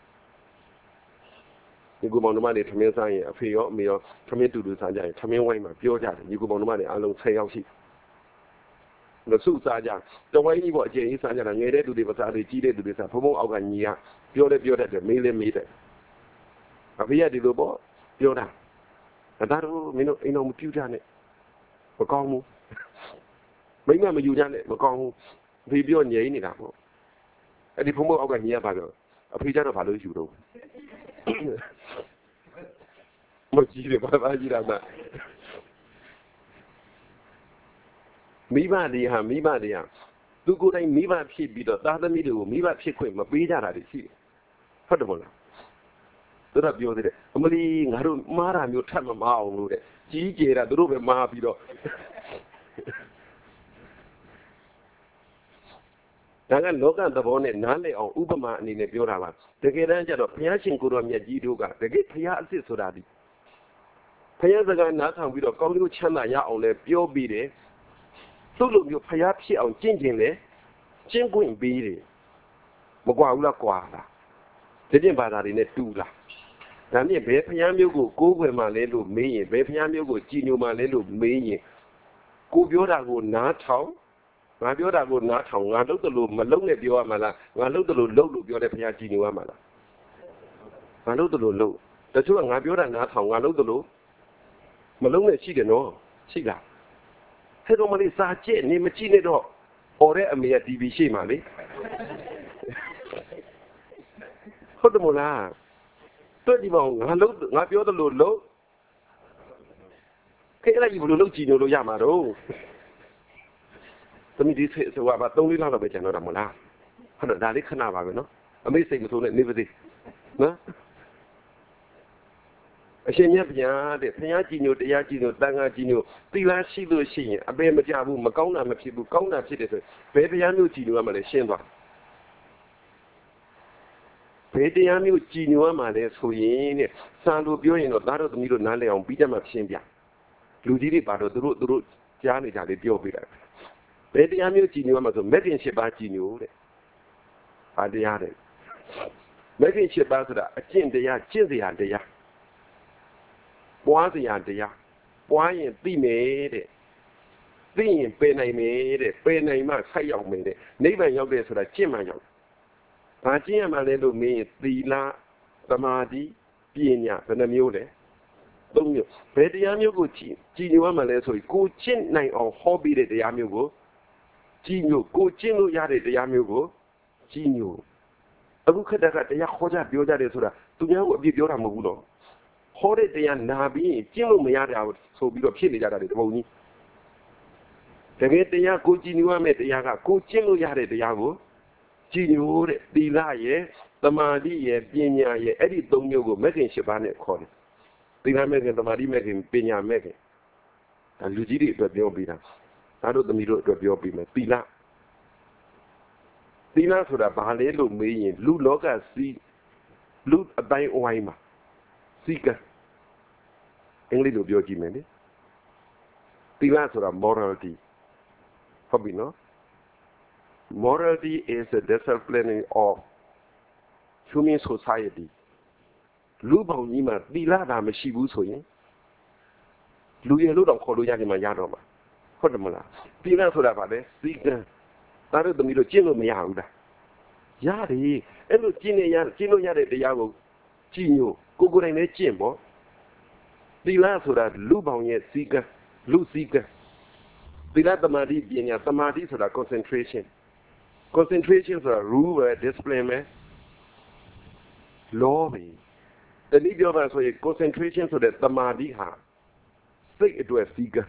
ဒီကူမောင်နှမတွေထမင်းစားရင်အဖေရောအမေရောထမင်းတူတူစားကြရင်ထမင်းဝိုင်းမှာပြောကြတယ်ဒီကူမောင်နှမတွေအားလုံး10ယောက်ရှိလို့စုစားကြတဝိုင်းကြီးပေါ့အကျဉ်းကြီးစားကြတာငယ်တဲ့သူတွေမစားသေးကြီးတဲ့သူတွေစားဘုံဘုံအောက်ကညီကပြောလဲပြောတတ်တယ်မေးလဲမေးတယ်အဖေကဒီလိုပေါ့ပြောတာဒါတော့မင်းတို့အိမ်တော်မပြူကြနဲ့မကောင်းဘူးမိမမယူကြနဲ့မကောင်းဘူးဖေပြောငြိမ်းနေတာပေါ့အဲ့ဒီဘုံဘုံအောက်ကညီကပါပြောအဖေကျတော့ဘာလို့ယူတော့မကြည့်တယ်ဘာကြည့်တာမှမိဘတွေဟာသူကိုယ်တိုင်မိဘဖြစ်ပြီးတော့သားသမီးတွေကိုမိဘဖြစ်ခွင့်မပေးကြတာတွေရှိတယ်ဟုတ်တယ်မလားသူတို့ပြောသေးတယ်အမလီငါတို့မှားတာမျိုးထပ်မမအောင်လို့တဲ့ကြီးကျယ်တာသူတို့ပဲမှားပြီးတော့ဒါကလောကသဘောနဲ့နားလည်အောင်ဥပမာအနေနဲ့ပြောတာပါတကယ်တမ်းကျတော့ဘုရားရှင်ကိုတော်မြတ်ကြီးတို့ကတကယ်ဘုရားအစ်စ်ဆိုတာဒီဘုရားစကားနားထောင်ပြီးတော့ကောင်းကျိုးချမ်းသာရအောင်လဲပြောပြီးတယ်သူ့လိုမျိုးဘုရားဖြစ်အောင်ကျင့်ခြင်းလဲကျင့်ခွင့်ပေးတယ်မကွာဘူးလားကွာလားဒီပြင်ဘာသာတွေနဲ့တူလားဒါနဲ့ဘယ်ဘုရားမျိုးကိုကိုးကွယ်မှလဲလို့မေးရင်ဘယ်ဘုရားမျိုးကိုကြည်ညိုမှလဲလို့မေးရင်ကိုပြောတာကိုနားထောင်ငါပြောတာကိုနားထောင်ငါလုပ်တယ်လို့မလုပ်နဲ့ပြောရမှာလားငါလုပ်တယ်လို့လုပ်လို့ပြောတဲ့ဘုရားကြည်ညိုရမှာလားငါလုပ်တယ်လို့လုပ်တချို့ကငါပြောတာနားထောင်ငါလုပ်တယ်လို့မလုပ်နဲ့ရှိတယ်နော်ရှိလား thế còn mà đi xa chết nên mà chi này đó ở đây ở miền TV xí mà đi không được một là tôi đi vào ngã biểu tôi lỗ cái này vừa lỗ chi nhiều lỗ giảm mà đâu tôi mình đi sẽ qua bà tông đi lao là bây giờ nó làm một là không được ra đi khăn nào vào nó mấy xây một số này như vậy đó现在不讲的，他家鸡牛的家鸡牛，单个鸡牛，对咱西都行，啊，别么家务么高那么皮不高那皮的是，别的也没有鸡牛嘛来现吧，别的也没有鸡牛嘛来抽烟的，山路表演了，哪都都没有拿来用比较嘛偏边，路地里把都家里标回来，别的也没有鸡牛嘛，说每天7、8鸡牛的，啊这样的，每天7、8是的，见的呀，ပွားစရာတရားပွားရင်သိမယ်တဲ့သိရင်ပယ်နိုင်မယ်တဲ့ပယ်နိုင်မှဆက်ရောက်မယ်တဲ့နိဗ္ဗာန်ရောက်တယ်ဆိုတာကျင့်မှရောက်ဘာကျင့်ရမှလဲလို့မင်းသီလသမာဓိပညာဘယ်နှမျိုးလဲ၃မျိုးဘယ်တရားမျိုးကိုကြည်ညိုရမှလဲဆိုရင်ကိုကျင့်နိုင်အောင်ဟောပြီးတဲ့တရားမျိုးကိုကြည်ညိုကိုကျင့်လို့ရတဲ့တရားမျိုးကိုကြည်ညိုအခုခက်တာကတရားခေါ်ကြပြောကြတယ်ဆိုတာသူများကိုအပြစ်ပြောတာမဟုတ်ဘူးတော့ဟောတဲ့တရားနာပြီးကျင့်လို့မရတာဆိုပြီးတော့ဖြစ်နေကြတာတွေတပုံကြီးတကယ်တရားကိုကြည်ညိုရမယ့်တရားကကိုကျင့်လို့ရတဲ့တရားကိုကြည်ညိုတဲ့သီလရဲ့သမာဓိရဲ့ပညာရဲ့အဲ့ဒီ၃မျိုးကိုမဂ်ခင်၈ပါးနဲ့ခေါ်တယ်သီလမဂ်ခင်သမာဓိမဂ်ခင်ပညာမဂ်ခင်ဒါလူကြီးတွေအတွက်ပြောပြီးတာဒါတို့သမီးတို့အတွက်ပြောပြီးမယ်သီလဆိုတာဘာလဲလို့မေးရင်လူလောကစီလူအတိုင်းအဝိုင်းမှာစီကအင်္ဂလိပ်လိုပြောကြည့်မယ်လေသီလဆိုတာ morality ဟုတ်ပြီနော် morality is a discipline of human society လူပေါင်းကြီးမှာသီလတာမရှိဘူးဆိုရင်လူရလို့တော့ခေါ်လို့ရတယ်မှာရတော့မှာဟုတ်တယ်မလားသီလဆိုတာဗာလဲစီကံဒါတို့သမီးတို့ကျင့်လို့မရဘူးလားရတယ်အဲ့လိုကျင့်လို့ရတဲ့တရားကိုကြည်ညိုကိုယ်တိုင်လည်းကျင့်ပေါ့သီလဆိုတာလူပေါင်းရဲ့စီကံလူစီကံသီလသမာဓိပညာသမာဓိဆိုတာ concentration ဆိုတာ rule ပဲ discipline ပဲ law ပဲတနည်းပြောပါဆိုရင် concentration ဆိုတဲ့သမာဓိဟာစိတ်အတွက်စီကံ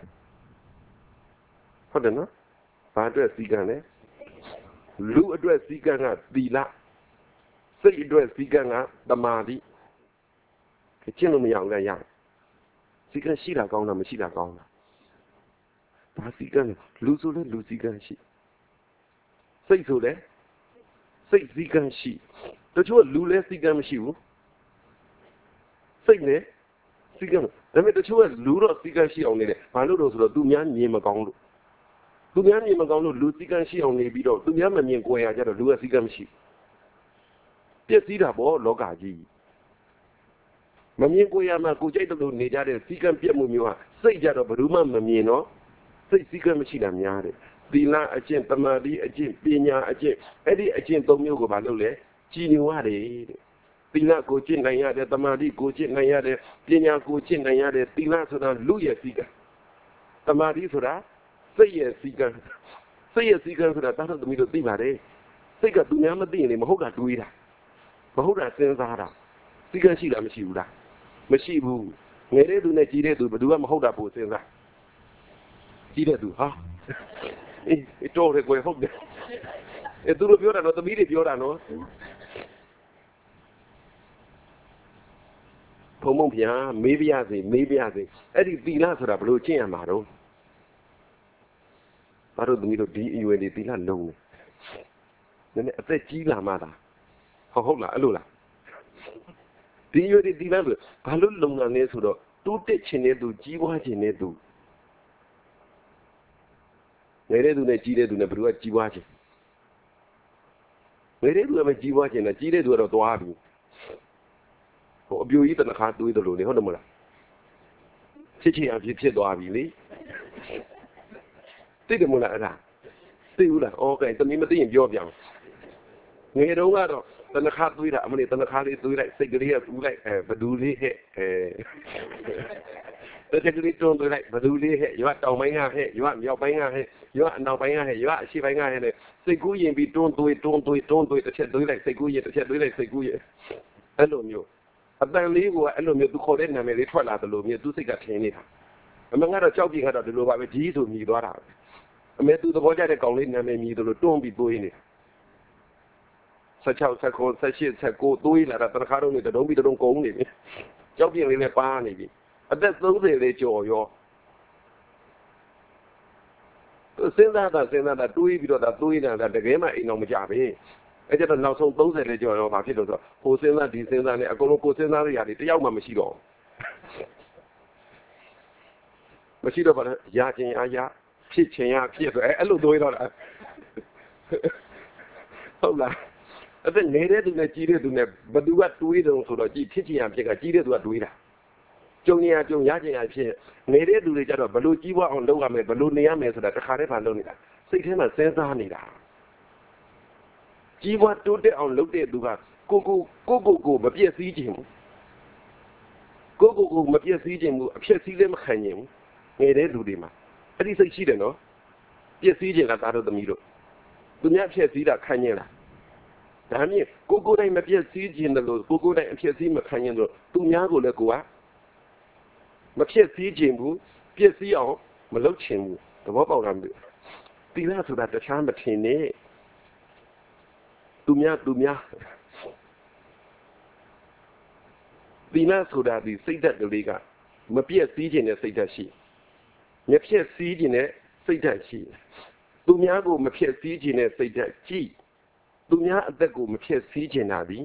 ဟုတ်တယ်နော်ဘာအတွက်စီကံလဲလူအတွက်စီကံကသီလစိတ်အတွက်စီကံကသမာဓိကျင့်လို့မရအောင်လည်းရတယ်စီကံရှိတာကောင်းတာမရှိတာကောင်းတာဘာစီကံလူဆိုလဲလူစီကံရှိစိတ်ဆိုလဲစိတ်စီကံရှိတချို့လူလဲစီကံမရှိဘူးစိတ်လဲစီကံဒါပေမဲ့တချို့ကလူတော့စီကံရှိအောင်နေတယ်ဘာလို့လို့ဆိုတော့သူများမြင်မကောင်းလို့လူစီကံရှိအောင်နေပြီးတော့သူများမမြင်ကိုယ်ရကြတော့လူကစီကံမရှိပြည့်စည်တာပေါ့လောကကြီးမမြင်ကိုယ်ရမှာကိုကြိုက်တဲ့လူနေကြတဲ့စီကံပြည့်မှုမျိုးဟာစိတ်ကြတော့ဘယ်သူမှမမြင်တော့စိတ်စီကံမရှိတာများတယ်သီလအကျင့်သမာဓိအကျင့်ပညာအကျင့်အဲ့ဒီအကျင့်၃မျိုးကိုဘာလို့လဲကြည်ညိုရတယ်တဲ့သီလကိုကျင့်နိုင်ရတယ်သမာဓိကိုကျင့်နိုင်ရတယ်ပညာကိုကျင့်နိုင်ရတယ်သီလဆိုတာလူရဲ့စီကံသမာဓိဆိုတာစိတ်ရဲ့စီကံဆိုတာတာတော့သမီးတို့သိပါတယ်စိတ်ကသူများမသိရင်လေမဟုတ်တာတွေးတာမဟုတ်တာစဉ်းစားတာစီကံရှိလားမရှိဘူးလားမရှိဘူးငယ်တဲ့သူနဲ့ကြီးတဲ့သူဘယ်သူမှမဟုတ်တာပိုစဉ်းစားကြီးတဲ့သူဟာအေးတော်တယ်ကွယ်ဟုတ်တယ်သူတို့ပြောတာနော်သမီးတွေပြောတာနော်ဘုံဘုံဗျာမေးပြရစေအဲ့ဒီသီလဆိုတာဘယ်လိုကျင့်ရမှာတော့ဘာလို့သမီးတို့ဒီအရွယ်တွေသီလလုံးနေနည်းနည်းအသက်ကြီးလာမှသာဟုတ်လားအဲ့လိုလားဒီအရွယ်တွေသီလလို့ဘာလို့လုံလာလဲဆိုတော့တိုးတက်ခြင်းတဲ့သူကြီးပွားခြင်းတဲ့သူငယ်တဲ့သူနဲ့ကြီးတဲ့သူနဲ့ဘယ်သူကကြီးပွားခြင်းငယ်တဲ့သူကမကြီးပွားခြင်းနဲ့ကြီးတဲ့သူကတော့သွားပြီဟိုအပြိုကြီးတနခါတွေးတယ်လို့လေဟုတ်တယ်မလားချစ်အဖြစ်သွားပြီလေသိတယ်မလားအဲ့ဒါသိဘူးလားโอเคတမီးမသိရင်ပြောပြအောင်ငယ်တုန်းကတော့တနခါတွေးတာအမလေးတနခါလေးတွေးလိုက်စိတ်ကလေးကတူးလိုက်ဘဒူးလေးဟဲ့တကယ်တွန်းသွေးလိုက်ဘသူလေးဟဲ့ရွာတောင်ပိုင်းကဟဲ့ရွာမြောက်ပိုင်းကဟဲ့ရွာအနောက်ပိုင်းကဟဲ့ရွာအရှေ့ပိုင်းကဟဲ့စိတ်ကူးရင်ပြီးတွန်းသွေးတစ်ချက်သွေးလိုက်စိတ်ကူးရင်တစ်ချက်သွေးလိုက်စိတ်ကူးရင်အဲ့လိုမျိုးအတန်လေးကအဲ့လိုမျိုးသူခေါ်တဲ့နာမည်လေးထွက်လာတယ်လို့မျိုးသူစိတ်ကထင်နေတာအမှန်ကတော့ကြောက်ပြင်းကတော့ဒီလိုပါပဲကြီးဆိုမြည်သွားတာအမေသူသဘောကျတဲ့ကောင်လေးနာမည်မြည်တယ်လို့တွန်းပြီးသွေးနေတာ16 19 18 19သွေးလာတာတခါတော့နေတုံးပြီးတုံးကုန်နေပြီကြောက်ပြင်းလေးနဲ့ပါနေပြီအသက်30လေးကျော်ရောစဉ်းစားတာတွေးပြီးတော့ဒါတွေးနေတာတကယ်မှအိမ်အောင်မကြပဲအဲ့ကျတော့နောက်ဆုံး30လေးကျော်ရောဘာဖြစ်လို့ဆိုဟိုစဉ်းစားဒီစဉ်းစားနဲ့အကုန်လုံးကိုစဉ်းစားရတဲ့တယောက်မှမရှိတော့မရှိတော့ပါနဲ့ရခြင်းအားရဖြစ်ခြင်းအားဖြစ်ဆိုအဲ့လိုတွေးတော့တာဟုတ်လားအဲ့ဒါနေတဲ့သူနဲ့ကြီးတဲ့သူနဲ့ဘသူကတွေးတယ်ဆိုတော့ကြီးဖြစ်ခြင်းအားဖြစ်ကကြီးတဲ့သူကတွေးတာကျုံရကျုံရခြင်းအားဖြင့်နေတဲ့သူတွေကြတော့ဘလို့ကြီးပွားအောင်လုပ်ရမယ်ဘလို့နေရမယ်ဆိုတာတခါတည်းမှလုပ်နေတာစိတ်ထဲမှာစဉ်းစားနေတာကြီးပွားတိုးတက်အောင်လုပ်တဲ့သူကကိုမပြည့်စည်ခြင်းကိုမပြည့်စည်ခြင်းဘူးအဖြစ်စည်းလည်းမခံခြင်းဘူးနေတဲ့လူတွေမှာအဲ့ဒီစိတ်ရှိတယ်နော်ပြည့်စည်ခြင်းလားသားတို့သမီးတို့သူများဖြစ်စည်းတာခံခြင်းလားဒါမြင်ကိုတိုင်းမပြည့်စည်ခြင်းတယ်လို့ကိုတိုင်းအဖြစ်စည်းမခံခြင်းလို့သူများကိုလည်းကိုကမဖြစ်စည်းခြင်းဘူးပြည့်စည်အောင်မလုပ်ခြင်းဘူးသဘောပေါက်လားမသိဘူးသီလဆိုတာတခြားမထင်နဲ့သူများသီလဆိုတာဒီစိတ်ဓာတ်ကလေးကမပြည့်စည်ခြင်းနဲ့စိတ်ဓာတ်ရှိမဖြစ်စည်းခြင်းနဲ့စိတ်ဓာတ်ရှိသူများကိုမဖြစ်စည်းခြင်းနဲ့စိတ်ဓာတ်ကြည့်သူများအသက်ကိုမဖြစ်စည်းခြင်းတာဒီ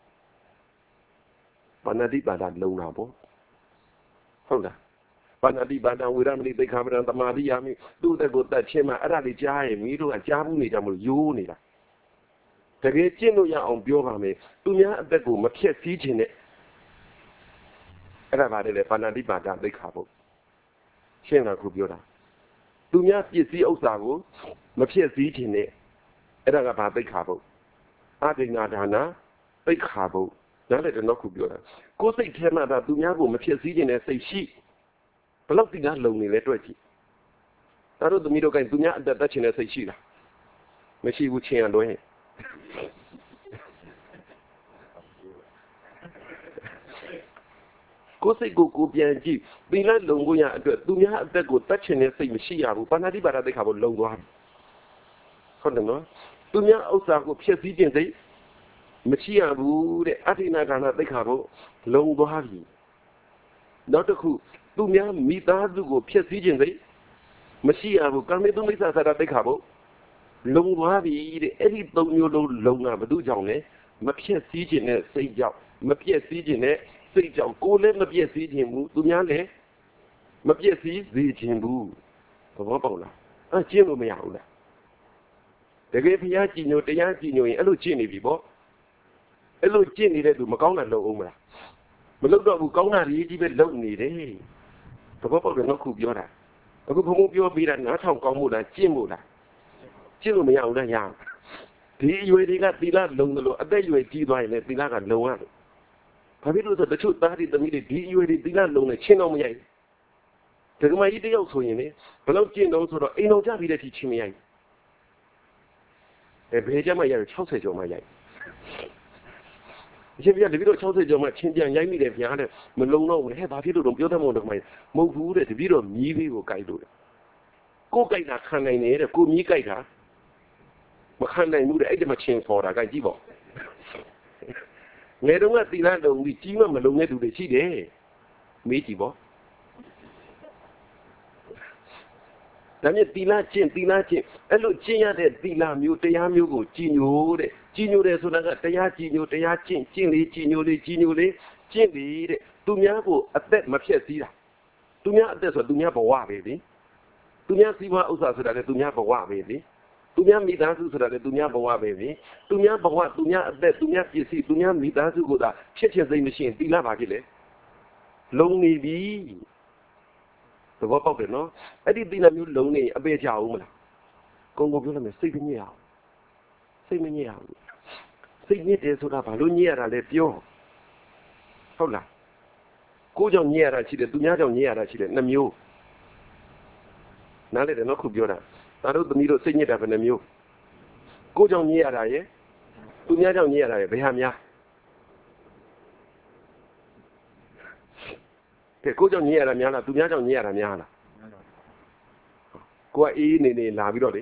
ပါဏာတိပါဒလုံတာပေါ့ဟုတ်လားပါဏာတိပါဒဝေရမဏိသိက္ခာပဒံသမာဓိယာမိသူ့အသက်ကိုတတ်ခြင်းမှာအဲ့ဒါလေးကြားရင်မိတို့ကကြားဘူးနေကြမလို့ယိုးနေတာတကယ်ကျင့်လို့ရအောင်ပြောပါမယ်သူများအသက်ကိုမဖြစ်စည်းခြင်းနဲ့အဲ့ဒါပါလေပါဏာတိပါဒသိက္ခာပုဒ်ရှင်းတာခုပြောတာသူများပစ္စည်းဥစ္စာကိုမဖြစ်စည်းခြင်းနဲ့အဲ့ဒါကဘာသိက္ခာပုဒ်အဒိဏဒါနသိက္ခာပုဒ်နားလည်တယ်နော်ခုပြောတာကိုယ်စိတ်ထဲမှာဒါသူများကိုမဖြစ်စည်းခြင်းနဲ့စိတ်ရှိဘယ်လောက်တိကလုံနေလဲတွေ့ကြည့်ဒါတို့သမီးတို့ကသူများအသက်သက်ခြင်းနဲ့စိတ်ရှိလားမရှိဘူးချင်းရလွဲကိုယ်စိတ်ကိုပြန်ကြည့်သီလလုံကိုရအတွက်သူများအသက်ကိုတတ်ချင်တဲ့စိတ်မရှိရဘူးပါဏာတိပါဒသိက္ခာပုဒ်လုံသွားပြီဟုတ်တယ်နော်သူများဥစ္စာကိုဖျက်ဆီးခြင်းစိတ်မရှိရဘူးတဲ့အဋ္ဌိနာကာဏသိက္ခာပုဒ်လုံသွားပြီနောက်တစ်ခုသူများမိသားစုကိုဖျက်ဆီးခြင်းစိတ်မရှိရဘူးကာမေတုမိစ္ဆာသရသိက္ခာပုဒ်လုံသွားပြီတဲ့အဲ့ဒီသုံးမျိုးလုံးလုံတာဘယ်သူကြောင့်လဲမဖျက်ဆီးခြင်းနဲ့စိတ်ကြောင့်မပြည့်စည်ခြင်းနဲ့စိတ်ကြောင့်ကိုယ်လည်းမပြည့်စည်ခြင်းဘူးသူများလည်းမပြည့်စည်စေခြင်းဘူးသဘောပေါက်လားအဲ့ကျင့်လို့မရဘူးလားတကယ်ဘုရားကြည်ညိုတရားကြည်ညိုရင်အဲ့လိုကျင့်နေပြီပေါ့အဲ့လိုကျင့်နေတဲ့သူမကောင်းတာလုပ်အောင်မလားမလုပ်တော့ဘူးကောင်းတာရေးကြီးပဲလုပ်နေတယ်သဘောပေါက်တယ်နော်ခုပြောတာအခုဘုံဘုံပြောပြီးတာနားထောင်ကောင်းမှုလားကျင့်မှုလားကျင့်လို့မရဘူးလားရဒီအရွယ်တွေကသီလလုံတယ်လို့အသက်အရွယ်ကြီးသွားရင်လည်းသီလကလုံရတယ်ဘာဖြစ်လို့ဆိုတချို့သားတွေသမီးတွေဒီအရွယ်တွေသီလလုံနေချင်းတော့မရိုက်ဘူးဒီကမကြီးတယောက်ဆိုရင်လေဘယ်လောက်ကျင့်တော့ဆိုတော့အိမ်တော်ကြပြီးတဲ့ထိချင်းမရိုက်ဘယ်ကြမှာရိုက်60ကျော်မှရိုက်အရှင်ပြတပည့်တော်60ကျော်မှချင်းပြန်ရိုက်မိတယ်ဗျာတဲ့မလုံတော့ဘူးဟဲ့ဘာဖြစ်လို့တော့ပြောတတ်မလို့တော့မဟုတ်ဘူးတဲ့တပည့်တော်မြည်လေးကိုကြိုက်လို့ကိုကြိုက်တာခံနိုင်တယ်တဲ့ကိုမြည်ကြိုက်တာမခံနိုင်ဘူးတဲ့အဲ့ဒီမှာချင်းဖော်တာကြိုက်ကြည့်ပေါ့ငယ်တုန်းကသီလလုံပြီးကြီးမလုံတဲ့သူတွေရှိတယ်မေးကြည့်ပေါ့ဒါနဲ့သီလကျင့်အဲ့လိုကျင့်ရတဲ့သီလမျိုးတရားမျိုးကိုကြည်ညိုတဲ့ကြည်ညိုတယ်ဆိုတာကတရားကြည်ညိုတရားကျင့်လေးကြည်ညိုလေးကျင့်လေတဲ့သူများကိုအသက်မဖြတ်စည်းတာသူများအသက်ဆိုသူများဘဝပဲလေသူများစီးပွားဥစ္စာဆိုတာလည်းသူများဘဝပဲလေသူများမိသားစုဆိုတာလည်းသူများဘဝပဲလေသူများဘဝသူများအသက်သူများပစ္စည်းသူများမိသားစုကိုသာဖြစ်ချင်စိတ်မရှိရင်သီလပါဖြစ်လေလုံနေပြီသဘောပေါက်တယ်နော်အဲ့ဒီသီလမျိုးလုံးနေအပေချအောင်မလားကိုပြောလိုက်မယ်စိတ်မညစ်အောင်စိတ်မညစ်အောင်စိတ်ညစ်တယ်ဆိုတာဘာလို့ညစ်ရတာလဲပြောဟုတ်လားကိုကြောင့်ညစ်ရတာရှိတယ်သူများကြောင့်ညစ်ရတာရှိတယ်နှစ်မျိုးနားလေတယ်နော်ခုပြောတာဒါတို့သမီးတို့စိတ်ညစ်တာဘယ်နှမျိုးကိုကြောင့်ညစ်ရတာရဲ့သူများကြောင့်ညစ်ရတာရဲ့ဘယ်ဟာများကဲကိုကြောင့်ညစ်ရတာများလားသူများကြောင့်ညစ်ရတာများလားကိုကအေးနေနေလာပြီးတော့လေ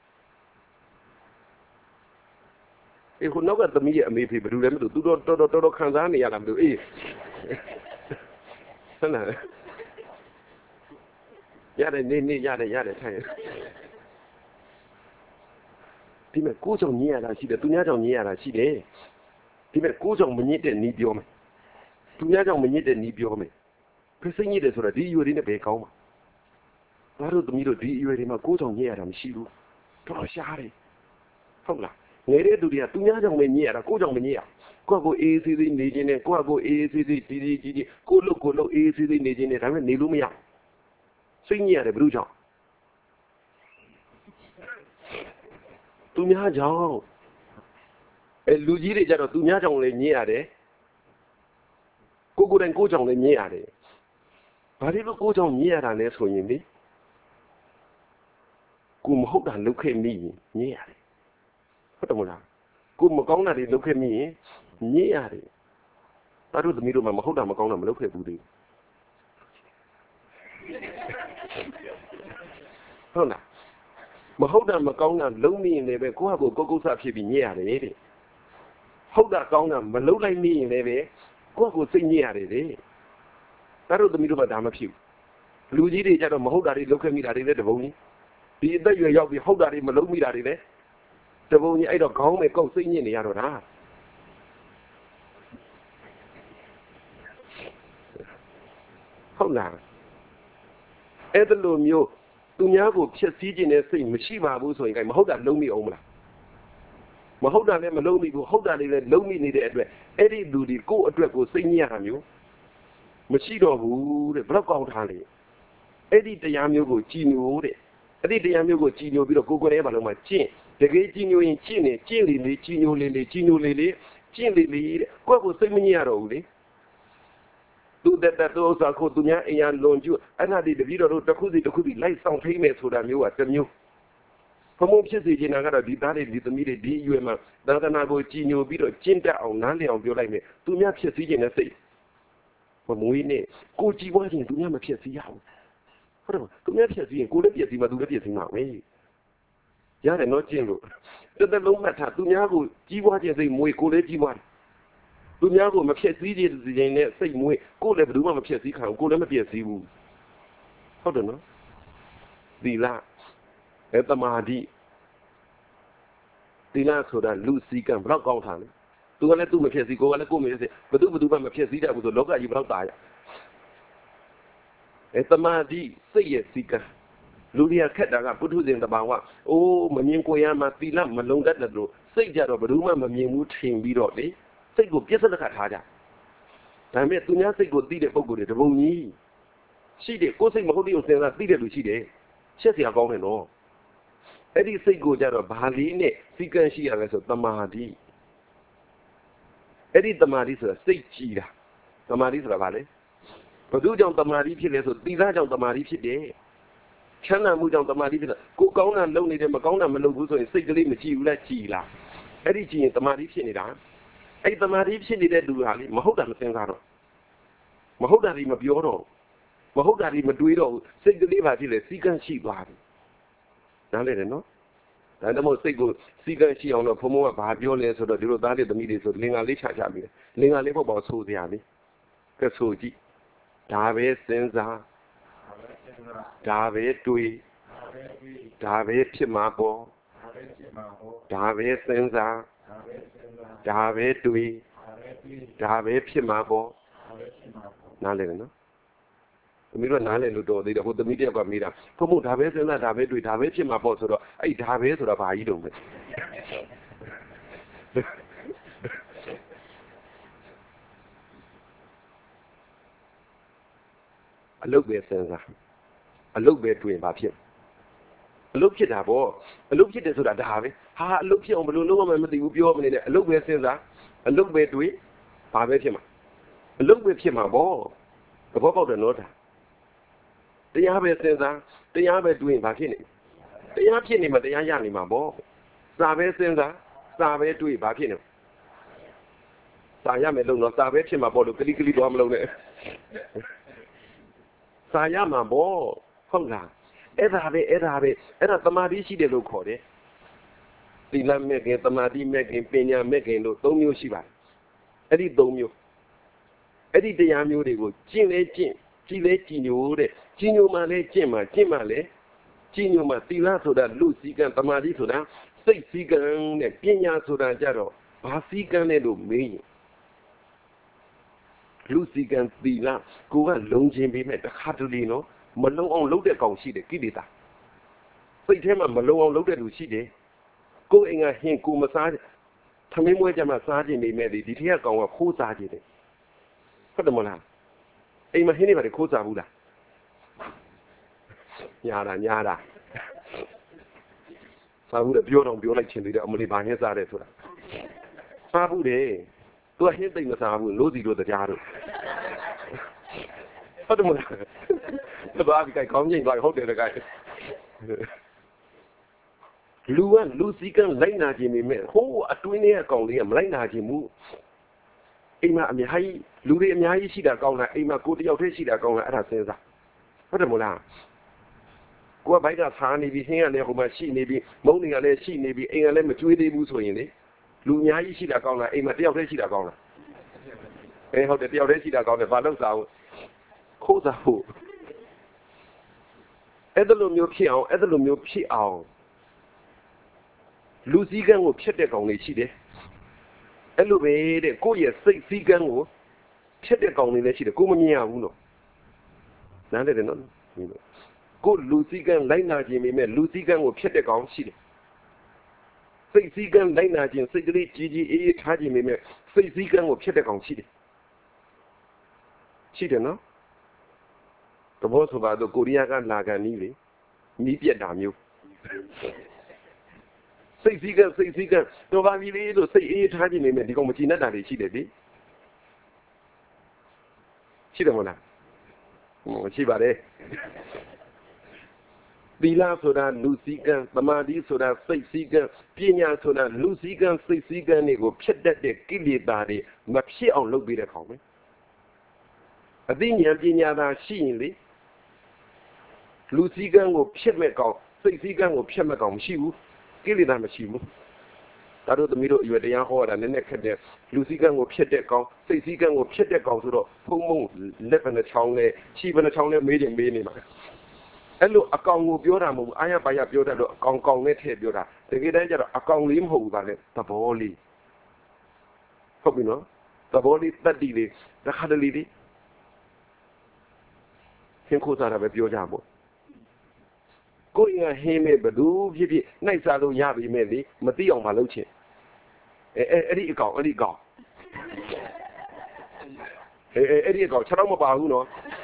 အေးခုနောက်ကသမီးရဲ့အမေဖေဘယ်လိုလဲမသိဘူးသူတော်ခံစားနေရလားမသိဘူးအေးဟုတ်လားရတယ်နေရတယ်ထိုင်ဒီမဲ့ကိုကြောင့်ညစ်ရတာရှိတယ်သူများကြောင့်ညစ်ရတာရှိတယ်ဒီမဲ့ကိုကြောင့်မညစ်တဲ့နီးပြောမယ်သူများကြောင့်မညစ်တဲ့နီးပြောမယ်ဖိစိတ်ညစ်တယ်ဆိုတာဒီအရွယ်လေးနဲ့ပဲကောင်းပါငါတို့သမီးတို့ဒီအရွယ်တွေမှာကိုကြောင့်ညစ်ရတာမရှိဘူးတော်ရှားတယ်ဟုတ်လားငယ်တဲ့သူတွေကသူများကြောင့်ပဲညစ်ရတာကိုကြောင့်မညစ်ရကိုကကိုအေးသေးသေးနေခြင်းနဲ့ကိုကကိုအေးသေးသေးကြီးကိုလို့အေးသေးသေးနေခြင်းနဲ့ဒါပေမဲ့နေလို့မရစိတ်ညစ်ရတယ်ဘယ်လိုကြောင့်သူများကြောင့်လူကြီးတွေကြတော့သူများကြောင့်လည်းညစ်ရတယ်ကိုတိုင်ကိုကြောင့်လည်းညစ်ရတယ်ဘာလို့ကိုကြောင့်ညစ်ရတာလဲဆိုရင်လေကိုမဟုတ်တာလုပ်ခဲ့မိရင်ညစ်ရတယ်ဟုတ်တယ်မလားကိုမကောင်းတာတွေလုပ်ခဲ့မိရင်ညစ်ရတယ်ဒါတို့သမီးတို့မှမဟုတ်တာမကောင်းတာမလုပ်ခဲ့ဘူးလေဟုတ်လားမဟုတ်တာမကောင်းတာလုံးမိရင်လည်းပဲကိုယ့်ဟာကိုယ်ကုတ်ဆဖြစ်ပြီးညစ်ရတယ်တဲ့ဟုတ်တာကောင်းတာမလုံးလိုက်မိရင်လည်းပဲကိုယ့်ဟာကိုယ်စိတ်ညစ်ရတယ်တဲ့ဒါတို့သမီးတို့ကဒါမဖြစ်ဘူးလူကြီးတွေကြတော့မဟုတ်တာတွေလုပ်ခဲ့မိတာတွေလည်းတပုံကြီးဒီအသက်ရွယ်ရောက်ပြီးဟုတ်တာတွေမလုံးမိတာတွေလည်းတပုံကြီးအဲ့တော့ခေါင်းမဲ့ကုတ်စိတ်ညစ်နေရတော့တာဟုတ်လားအဲ့ဒါလိုမျိုးသူများကိုဖြည့်ဆည်းခြင်းနဲ့စိတ်မရှိပါဘူးဆိုရင်မဟုတ်တာလုံးမိအောင်မလားမဟုတ်တာလည်းမလုံးမိဘူးဟုတ်တာလည်းလုံးမိနေတဲ့အတွက်အဲ့ဒီလူတွေကိုယ့်အတွက်ကိုစိတ်ညစ်ရတာမျိုးမရှိတော့ဘူးတဲ့ဘယ်တော့ကောင်းထားလဲအဲ့ဒီတရားမျိုးကိုကြည်ညိုတဲ့အဲ့ဒီတရားမျိုးကိုကြည်ညိုပြီးတော့ကိုယ်ကိုယ်ရဲ့ဘာလို့မှကျင့်တကယ်ကြည်ညိုရင်ကျင့်နေကျင့်လေကြည်ညိုလေကြည်ညိုလေကျင့်လေတဲ့ကိုယ့်ကိုစိတ်မညစ်ရတော့ဘူးလေသူတက်တော့စားကိုသူများအရာလွန်ကျူအဲ့ဒါဒီတပည့်တော်တို့တစ်ခုစီလိုက်ဆောင်ထိမယ်ဆိုတာမျိုးကတစ်မျိုးဘုံဖြစ်စေချင်တာကတော့ဒီသားတွေဒီသမီးတွေဒီအရွယ်မှာသာသနာကိုကြည်ညိုပြီးတော့ကျင့်တတ်အောင်နားလည်အောင်ပြောလိုက်မယ်သူများဖြစ်စည်းခြင်းနဲ့စိတ်မမွေးနဲ့ကိုကြည်ပွားခြင်းသူများမဖြစ်စည်းရဘူးဟုတ်တယ်သူများဖြစ်စည်းရင်ကိုလည်းပြည့်စည်းမှာသူလည်းပြည့်စည်းမှာပဲရတယ်နော်ကျင့်လို့တစ်သက်လုံးမှတ်ထားသူများကိုကြီးပွားခြင်းစိတ်မွေးကိုလည်းကြီးပွားတယ်သူများကိုမဖြစ်စည်းခြင်းနဲ့စိတ်မွေးကိုလည်းဘယ်သူမှမဖြစ်စည်းခံဘူးကိုလည်းမပြည့်စည်းဘူးဟုတ်တယ်နော်သီလသမာဓိသီလဆိုတာလူစည်းကံဘယ်တော့ကောင်းတာလဲသူကလည်းသူ့မဖြစ်စည်းကိုကလည်းကိုယ်မဖြစ်စည်းဘယ်သူမှမဖြစ်စည်းတတ်ဘူးဆိုလောကကြီးဘယ်တော့ตายရသမာဓိစိတ်ရဲ့စည်းကံလူတွေကခက်တာကပုထုဇဉ်တဘာဝအိုးမမြင်ကိုရမှာသီလမလုံတတ်တယ်လို့စိတ်ကြတော့ဘယ်သူမှမမြင်ဘူးထင်ပြီးတော့လေစိတ်ကိုပြည့်စက်ခတ်ထားကြဒါပေမဲ့သူများစိတ်ကိုသိတဲ့ပုံကိုယ်တွေတပုံကြီးရှိတယ်ကိုယ်စိတ်မဟုတ်တဲ့ကိုစဉ်းစားသိတဲ့လူရှိတယ်ရှက်စရာကောင်းတယ်နော်အဲ့ဒီစိတ်ကိုကြတော့ဘာလေးနဲ့စီကံရှိရလဲဆိုတမာတိအဲ့ဒီတမာတိဆိုတာစိတ်ကြည်တာတမာတိဆိုတာဘာလဲဘယ်သူကြောင့်တမာတိဖြစ်လဲဆိုသီလကြောင့်တမာတိဖြစ်တယ်ချမ်းသာမှုကြောင့်တမာတိဖြစ်တယ်ကိုကောင်းတာလုပ်နေတယ်မကောင်းတာမလုပ်ဘူးဆိုရင်စိတ်ကလေးမကြည်ဘူးလားကြည်လားအဲ့ဒီကြည်ရင်တမာတိဖြစ်နေတာအဲ့ဒီတမာတိဖြစ်နေတဲ့လူဟာလေမဟုတ်တာမစဉ်းစားတော့မဟုတ်တာတွေမပြောတော့မဟုတ်တာတွေမတွေးတော့ဘူးစိတ်ကလေးပါဖြစ်လေစီကံရှိသွားတယ်နားလည်တယ်နော်ဒါတမို့စိတ်ကိုစီကံရှိအောင်တော့ဘုံဘုံကဘာပြောလဲဆိုတော့ဒီလိုသားတဲ့သမီးတွေဆိုလင်္ကာလေးချချပြီးလင်္ကာလေးပေါ့ပေါ့ဆိုစရာလေးကဲဆိုကြည့်ဒါပဲစဉ်းစားဒါပဲတွေးဒါပဲဖြစ်မှာပေါ့ဒါပဲစဉ်းစားဒါပဲတွေးဒါပဲဖြစ်မှာပေါ့နားလည်တယ်နော်သမီးတို့နားလည်လို့တော်သေးတယ်ဟိုသမီးတယောက်ကမေးတာဘုံဘုံဒါပဲစဉ်းစားဒါပဲတွေးဒါပဲဖြစ်မှာပေါ့ဆိုတော့အဲ့ဒါပဲဆိုတာဘာကြီးတုံးလဲအလုတ်ပဲစဉ်းစားအလုတ်ပဲတွေးဘာဖြစ်အလုတ်ဖြစ်တာပေါ့အလုတ်ဖြစ်တယ်ဆိုတာဒါပဲဟာအလုတ်ဖြစ်အောင်ဘယ်လိုလုပ်မှမသိဘူးပြောမနေနဲ့အလုတ်ပဲစဉ်းစားအလုတ်ပဲတွေးဘာပဲဖြစ်မှာအလုတ်ပဲဖြစ်မှာပေါ့ The Bob of the Nota. The Yabe says that the Yabe doing back in it. The Yakin, but the Yanima Bob. Sabe says that Sabe doing back in it. Sayame don't Sabe Chima Bob, particularly Domlo. Sayama Bob, Honga. Ever, the Madishi de Lucode. The Lam making, the Madi making, Pena making, don't you Shiva. Eddie Domio. Eddie de Yamu, they go, Chile, Chino Male, Chimale, Chino Matila, so that Lucy can Tamadi so that, say Sigan, and Pena so that Jaro, Pasigan and me. Lucy can be now, go alone, Jimmy, met the Catolino, Malone loaded on she the Kidita. Say him a Malone loaded with she going a hint, go massage. Tamimo Massage may made the detail of who's agitated. What the Mona? Aim a henny by the Kosa Buddha. Yada. So I would have built on the election leader only by his other. Sabu day. Do I hit the Sabu, Lodi to the Jaro? What the Mona? The Barbie guy coming like holding the guy. Luan, Lucy can lay na Jimmy, who are 20 years ago, Liam Lana Jimu. Ima Mihai, Luri Mihai Shida Gona, Ima Good Yoshida Gona at Senza. What a Mona? Go by that honey, be here and there, whom she may be moaning and she may be a lemon to the Mussolini. Lumia Shida Gona, Ima Yoshida Gona. And how the Yoshida Gona, Valos out. Cosa who? Edelum Piao. Lucy Gun will check the only she did. Elevate, go yes, 6 gun will check the only she the Gumania Uno. None of them. Good Lucy Gun, Lina Jimmy, Lucy Gun will check the gun she. 6 gun, Lina Jim, 6 GGA, charging me, 6 gun will check the gun she. She did not. The boss of the Korea Lagani, media damn you. 6 gun, nobody will say 8 charging me, the Comatina that she did. She don't want to. She bad. Bila so that Lucy gun, Mamadi so that 6 gun, Pina so that Lucy gun, 6 gun, they go check that they kill it body, but she on look be the comment. I think Pina that she in the Lucy gun will check me call, 6 gun will check me call, she will kill it. I'm a shimu. That was the middle you at the young horde and the neck at there. Lucy gun will check that call, 6 gun will check that call to the full moon, left in the chong, cheap in the chong, medium minimum. Hello, a kong will build a move. I have by a builder, Kong Kong net head builder. The good angel, a kong limb hold by the body. Hope you know the body that did it, the Hadalidi. Him could have a build jumbo. Going a him, but do you nice alo yabi maybe, Matthew Malucci. Eddie go. Eddie go, Charama Uno.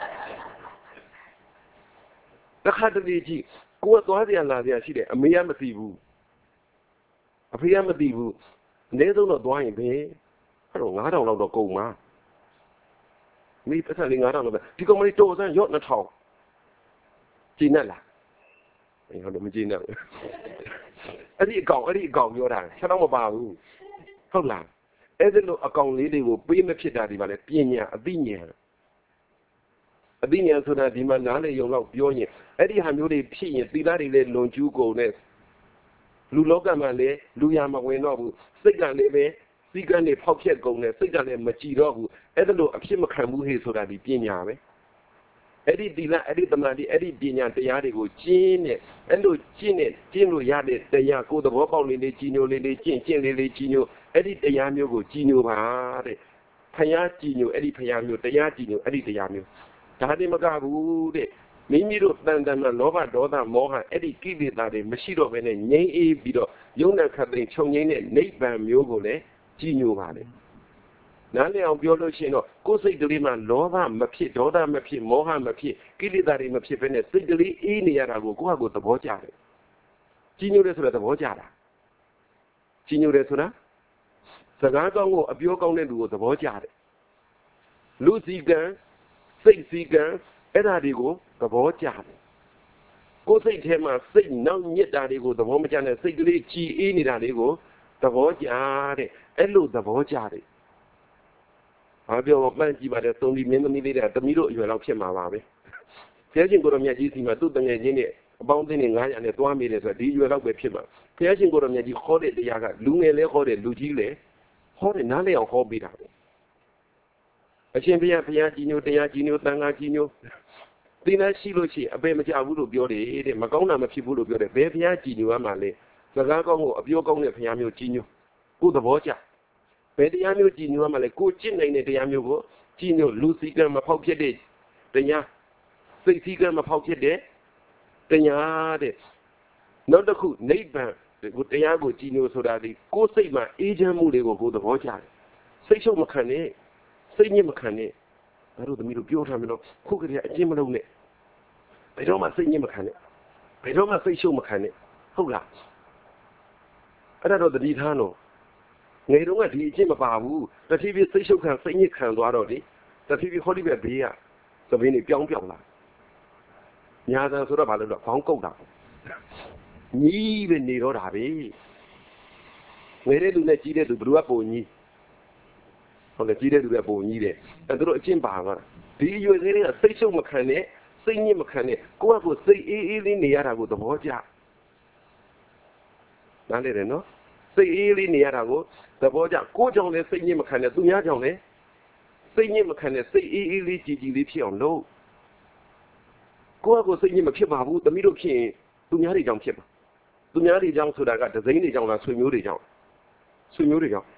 The Hadaliji, go to Adia, she did a Miamativu. A Piamativu. They don't know why me. I don't know the coma. Me telling I don't know. You go many doors and you're not how. Ginella. You know the Gina. Eddie go, you're there. Shut up about you. Hold on. Eddie look a gong lady will be in the pit daddy, but a pinia, a binia. A binia so that the man you love Bionia. Eddie Hamuli P, the daddy let long you go next. Luloga Male, Luyama Wenobu, Sigan Leve, Sigan Le Pocket go next, Sigan Le Machido, Eddie look a Kimakamu so that the pinia. Eddie Dila, Eddie the Madi, Eddie Dina, the Yadigo, Gene, and do Gene, Gino Yadi, the Yaku, the Wobble, the Gino, the Gino, Eddie the Yamu, Gino, Payatino, Eddie Payamu, the Yadino, Eddie the Yamu. Tadi Magabu, Mimi than a Nova Dota Moha, Eddie Kiddy, that a Machido and a Nay Bido, Yona Cadin, Chongin, Nate Bam Yogole, Gino Valley. None of Biologino, go say the Liman, Nova, Mapi, Doda, Mapi, Moha, Mapi, Kiddy, that in Mapi, and a Sigli, Inia, will go with the Bojara. Gino Resura the Bojara. Gino Resura? Sagago, a Biogon with the Bojara. Lucy girl. စိတ်စည်းကံအဲ့ဒါတွေကိုသဘောကျတယ်ကိုယ်စိတ်ထဲမှာစိတ်နောက်ညစ်တာတွေကိုသဘောမကျနဲ့စိတ်ကလေးကြည်အေးနေတာတွေကိုသဘောကျတဲ့အဲ့လိုသဘောကျတယ်ဘာပြောမှန်းကြည့်ပါလေသုံးပြီးမင်းသမီးလေးတွေကတမီးတို့အရွယ်လောက်ဖြစ်မှာပါပဲဘုရားရှင်ကိုယ်တော်မြတ်ကြီးစီမှာသူ့တငယ်ချင်းနဲ့အပေါင်းအသင်းတွေ900နဲ့တွားမိတယ်ဆိုတော့ဒီအရွယ်လောက်ပဲဖြစ်မှာဘုရားရှင်ကိုယ်တော်မြတ်ကြီးခေါ်တဲ့တရားကလူငယ်လဲခေါ်တယ်လူကြီးလဲဟောတယ်နားလည်အောင်ဟောပေးတာပဲအရှင်ဘုရားကြီးညိုတရားကြီးညိုတန်ခါကြီးညိုသင်္ကန်းရှိလို့ရှိရင်အပေမကြဘူးလို့ပြောတယ်တဲ့မကောင်းတာမဖြစ်ဘူးလို့ပြောတယ်ဘယ်ဘုရားကြီးညိုရမှာလဲစကားကောင်းကိုအပြောကောင်းတဲ့ဘုရားမျိုးကြီးညိုကိုယ်သဘောကျဘယ်တရားမျိုးကြီးညိုရမှာလဲကိုကျင့်နိုင်တဲ့တရားမျိုးကိုကြီးညိုလူစီကံမဖောက်ဖြစ်တဲ့တရားစိတ်စီကံမဖောက်ဖြစ်တဲ့တရားတဲ့နောက်တစ်ခုနိဗ္ဗာန်ကိုတရားကိုကြီးညိုဆိုတာဒီကိုယ်စိတ်မှာအေးချမ်းမှုတွေကိုကိုယ်သဘောကျတယ်စိတ်ရှုပ်မခံနဲ့စိတ်ညစ်မခံနဲ့ဒါတို့သမီးတို့ပြောထားမယ်တော့ခုကတည်းကအကျဉ်းမလုံးနဲ့ဘယ်တော့မှစိတ်ညစ်မခံနဲ့ဘယ်တော့မှစိတ်ရှုပ်မခံနဲ့ဟုတ်လားအဲ့ဒါတော့တတိထားတော့ငယ်တုန်းကဒီအကျင့်မပါဘူးတတိပြစိတ်ရှုပ်ခံစိတ်ညစ်ခံသွားတော့လေတတိပြဟောဒီဘက်ဘေးကသမီးတွေပြောင်းလာညာသာဆိုတော့ဘာလို့လဲခေါင်းကုတ်တာညီးပဲနေတော့တာပဲငယ်တဲ့လူနဲ့ကြီးတဲ့သူဘယ်သူကပုံညီးဟုတ်တယ်ကြီးတဲ့သူကပုံညီးတယ်အဲ့တို့အကျင့်ပါမှာဒီအရွယ်ကလေးကစိတ်ရှုပ်မခံနဲ့စိတ်ညစ်မခံနဲ့ကိုယ့်ကိုစိတ်အေးအေးလေးနေရတာကိုသဘောကျနားလည်တယ်နော်စိတ်အေးလေးနေရတာကိုသဘောကျကိုယ့်ကြောင့်လည်းစိတ်ညစ်မခံနဲ့သူများကြောင့်လည်းစိတ်ညစ်မခံနဲ့စိတ်အေးအေးလေးကြည်ကြည်လေးဖြစ်အောင်လုပ်ကိုယ့်ကိုစိတ်ညစ်မဖြစ်ပါဘူးသမီးတို့ဖြစ်ရင်သူများတွေကြောင့်ဖြစ်ပါသူများတွေကြောင့်ဆိုတာကဒဇိမ့်တွေကြောင့်လားဆွေမျိုးတွေကြောင့်ဆွေမျိုးတွေကြောင့်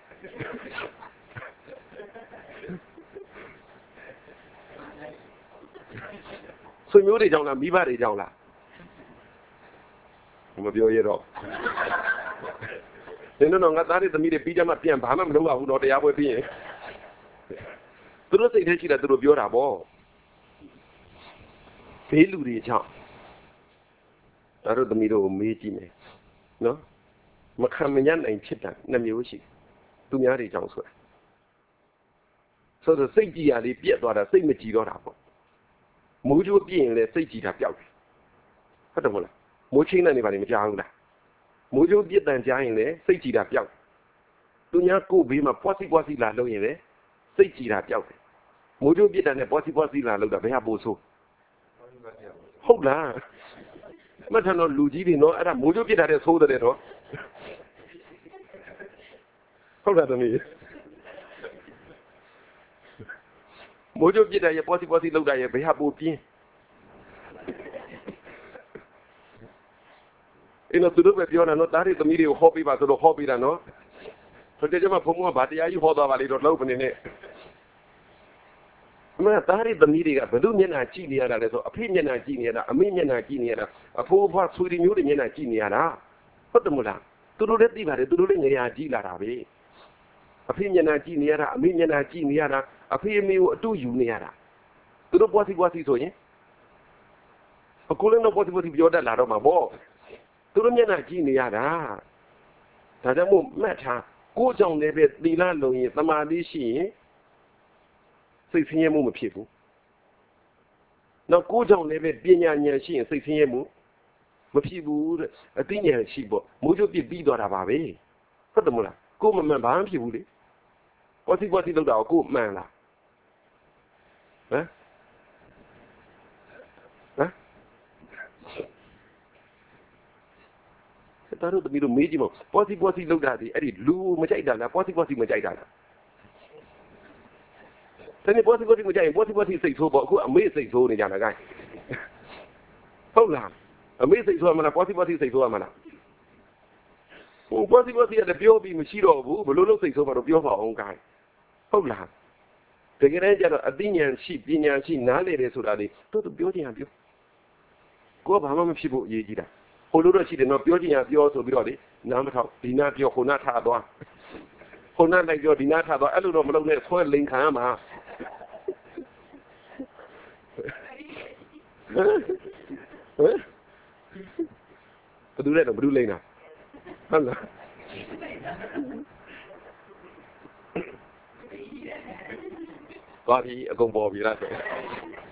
ဆွေမျိုးတွေကြောင့်လားမိဘတွေကြောင့်လားမပြောရတော့နင်တို့ငါသားတွေသမီးတွေပြီးကြမှာပြန်ဘာမှမလုပ်ရဘူးတော့တရားပွဲပြီးရင်သူတို့စိတ်ထဲရှိတာသူတို့ပြောတာပေါ့ဘေးလူတွေကြောင့်ဒါတို့သမီးတို့ကိုမေးကြည့်မယ်နော်မခံမညနိုင်ဖြစ်တာနှစ်မျိုးရှိသူများတွေကြောင့်ဆိုတာဆိုတော့စိတ်ကြည်ရလေးပြက်သွားတာစိတ်မကြည်တော့တာပေါ့မိုးချိုးပြင်းရင်လည်းစိတ်ကြည်တာပျောက်တယ်ဟုတ်တယ်မဟုတ်လားမိုးချင်းတဲ့နေပါလေမကြောက်ဘူးလားမိုးချိုးပြက်တန်ကြားရင်လည်းစိတ်ကြည်တာပျောက်သူများကိုယ်ဘေးမှာပွားစီလာလုပ်ရင်လည်းစိတ်ကြည်တာပျောက်တယ်မိုးချိုးပြက်တန်နဲ့ပွားစီလာလုပ်တာဘယ်ဟာပိုဆိုးဟုတ်လားမထန်တော့လူကြီးတွေနော်အဲ့ဒါမိုးချိုးပြစ်တာတဲ့သိုးတဲ့တော့ဟုတ်လားသမီးမိုးချိုးပြစ်တာရဲ့ပေါ်စီလောက်တာရဲ့ဘယ်ဟာပိုပြင်းအဲ့တော့သူတို့ပဲပြောတာနော်တားတဲ့သမီးတွေကိုဟောပေးပါဆိုတော့ဟောပေးတာနော်ဆိုတဲ့ကျမဘုံကဗာတရားကြီးဟောသွားပါလေတော့လောက်ပနေနဲ့အမေသားရီသမီးတွေကဘယ်သူမျက်နှာကြည့်နေရတာလဲဆိုအဖေမျက်နှာကြည့်နေရတာအမေမျက်နှာကြည့်နေရတာအဖိုးအဖွားဆွေတွေမျိုးတွေမျက်နှာကြည့်နေရတာဟုတ်တယ်မလားသူတို့လည်းသိပါတယ်သူတို့လည်းငရာကြည့်လာတာပဲအဖေမျက်နှာကြည့်နေရတာအမေမျက်နှာကြည့်နေရတာအဖေအမေကိုအတူယူနေရတာသူတို့ပွားစီဆိုရင်အခုလည်းတော့ပွားစီပြောတတ်လာတော့မှာပေါ့သူတို့မျက်နှာကြည့်နေရတာဒါကြောင့်မို့မှတ်ထားကိုယ်ကြောင့်လည်းပဲသီလလုံရင်သမာဓိရှိရင်စိတ်ဆင်းရဲမှုမဖြစ်ဘူး။နောက်ကိုယ်ကြောင့်လည်းပဲပညာဉာဏ်ရှိရင်စိတ်ဆင်းရဲမှုမဖြစ်ဘူးတဲ့အသိဉာဏ်ရှိပေါ့မိုးချိုးပြပြီးသွားတာပါပဲဟုတ်တယ်မလားကိုယ်မမှန်ဘာမှဖြစ်ဘူးလေပေါ်စီလောက်တာကိုမှန်လားဟမ်တာတို့တမီးတို့မေးကြည့်မို့ပေါ်စီလောက်တာဒီအဲ့ဒီလူမကြိုက်တာလားပေါ်စီမကြိုက်တာလားတနေ့ပေါ်စီမကြိုက်ရင်ပေါ်စီစိတ်ဆိုးပေါ့အခုအမေစိတ်ဆိုးနေကြတာ gain ဟုတ်လားအမေစိတ်ဆိုးမှလားပေါ်စီစိတ်ဆိုးမှလားဟိုပေါ်စီရတယ်ပြောပြီးမရှိတော့ဘူးဘလို့လို့စိတ်ဆိုးမှတော့ပြောပါအောင် gain ဟုတ်လားတကယ်တမ်းကျတော့အသိဉာဏ်ရှိပညာရှိနားလည်တယ်ဆိုတာလေတို့ပြောချင်တာပြောကိုကဘာမှမဖြစ်ဖို့အရေးကြီးတာဟိုလိုတော့ရှိတယ်နော်ပြောချင်ရပြောဆိုပြီးတော့လေနားမထောက်ဒီနာပြောခုနထားသွားခုနလိုက်ပြောဒီနာထားသွားအဲ့လိုတော့မလုပ်နဲ့ဆွဲလိန်ခံရမှာဟမ်ဘယ်သူလဲတော့ဘယ်သူလိန်တာဟုတ်လားသွားပြီအကုန်ပေါ်ပြီလားဆို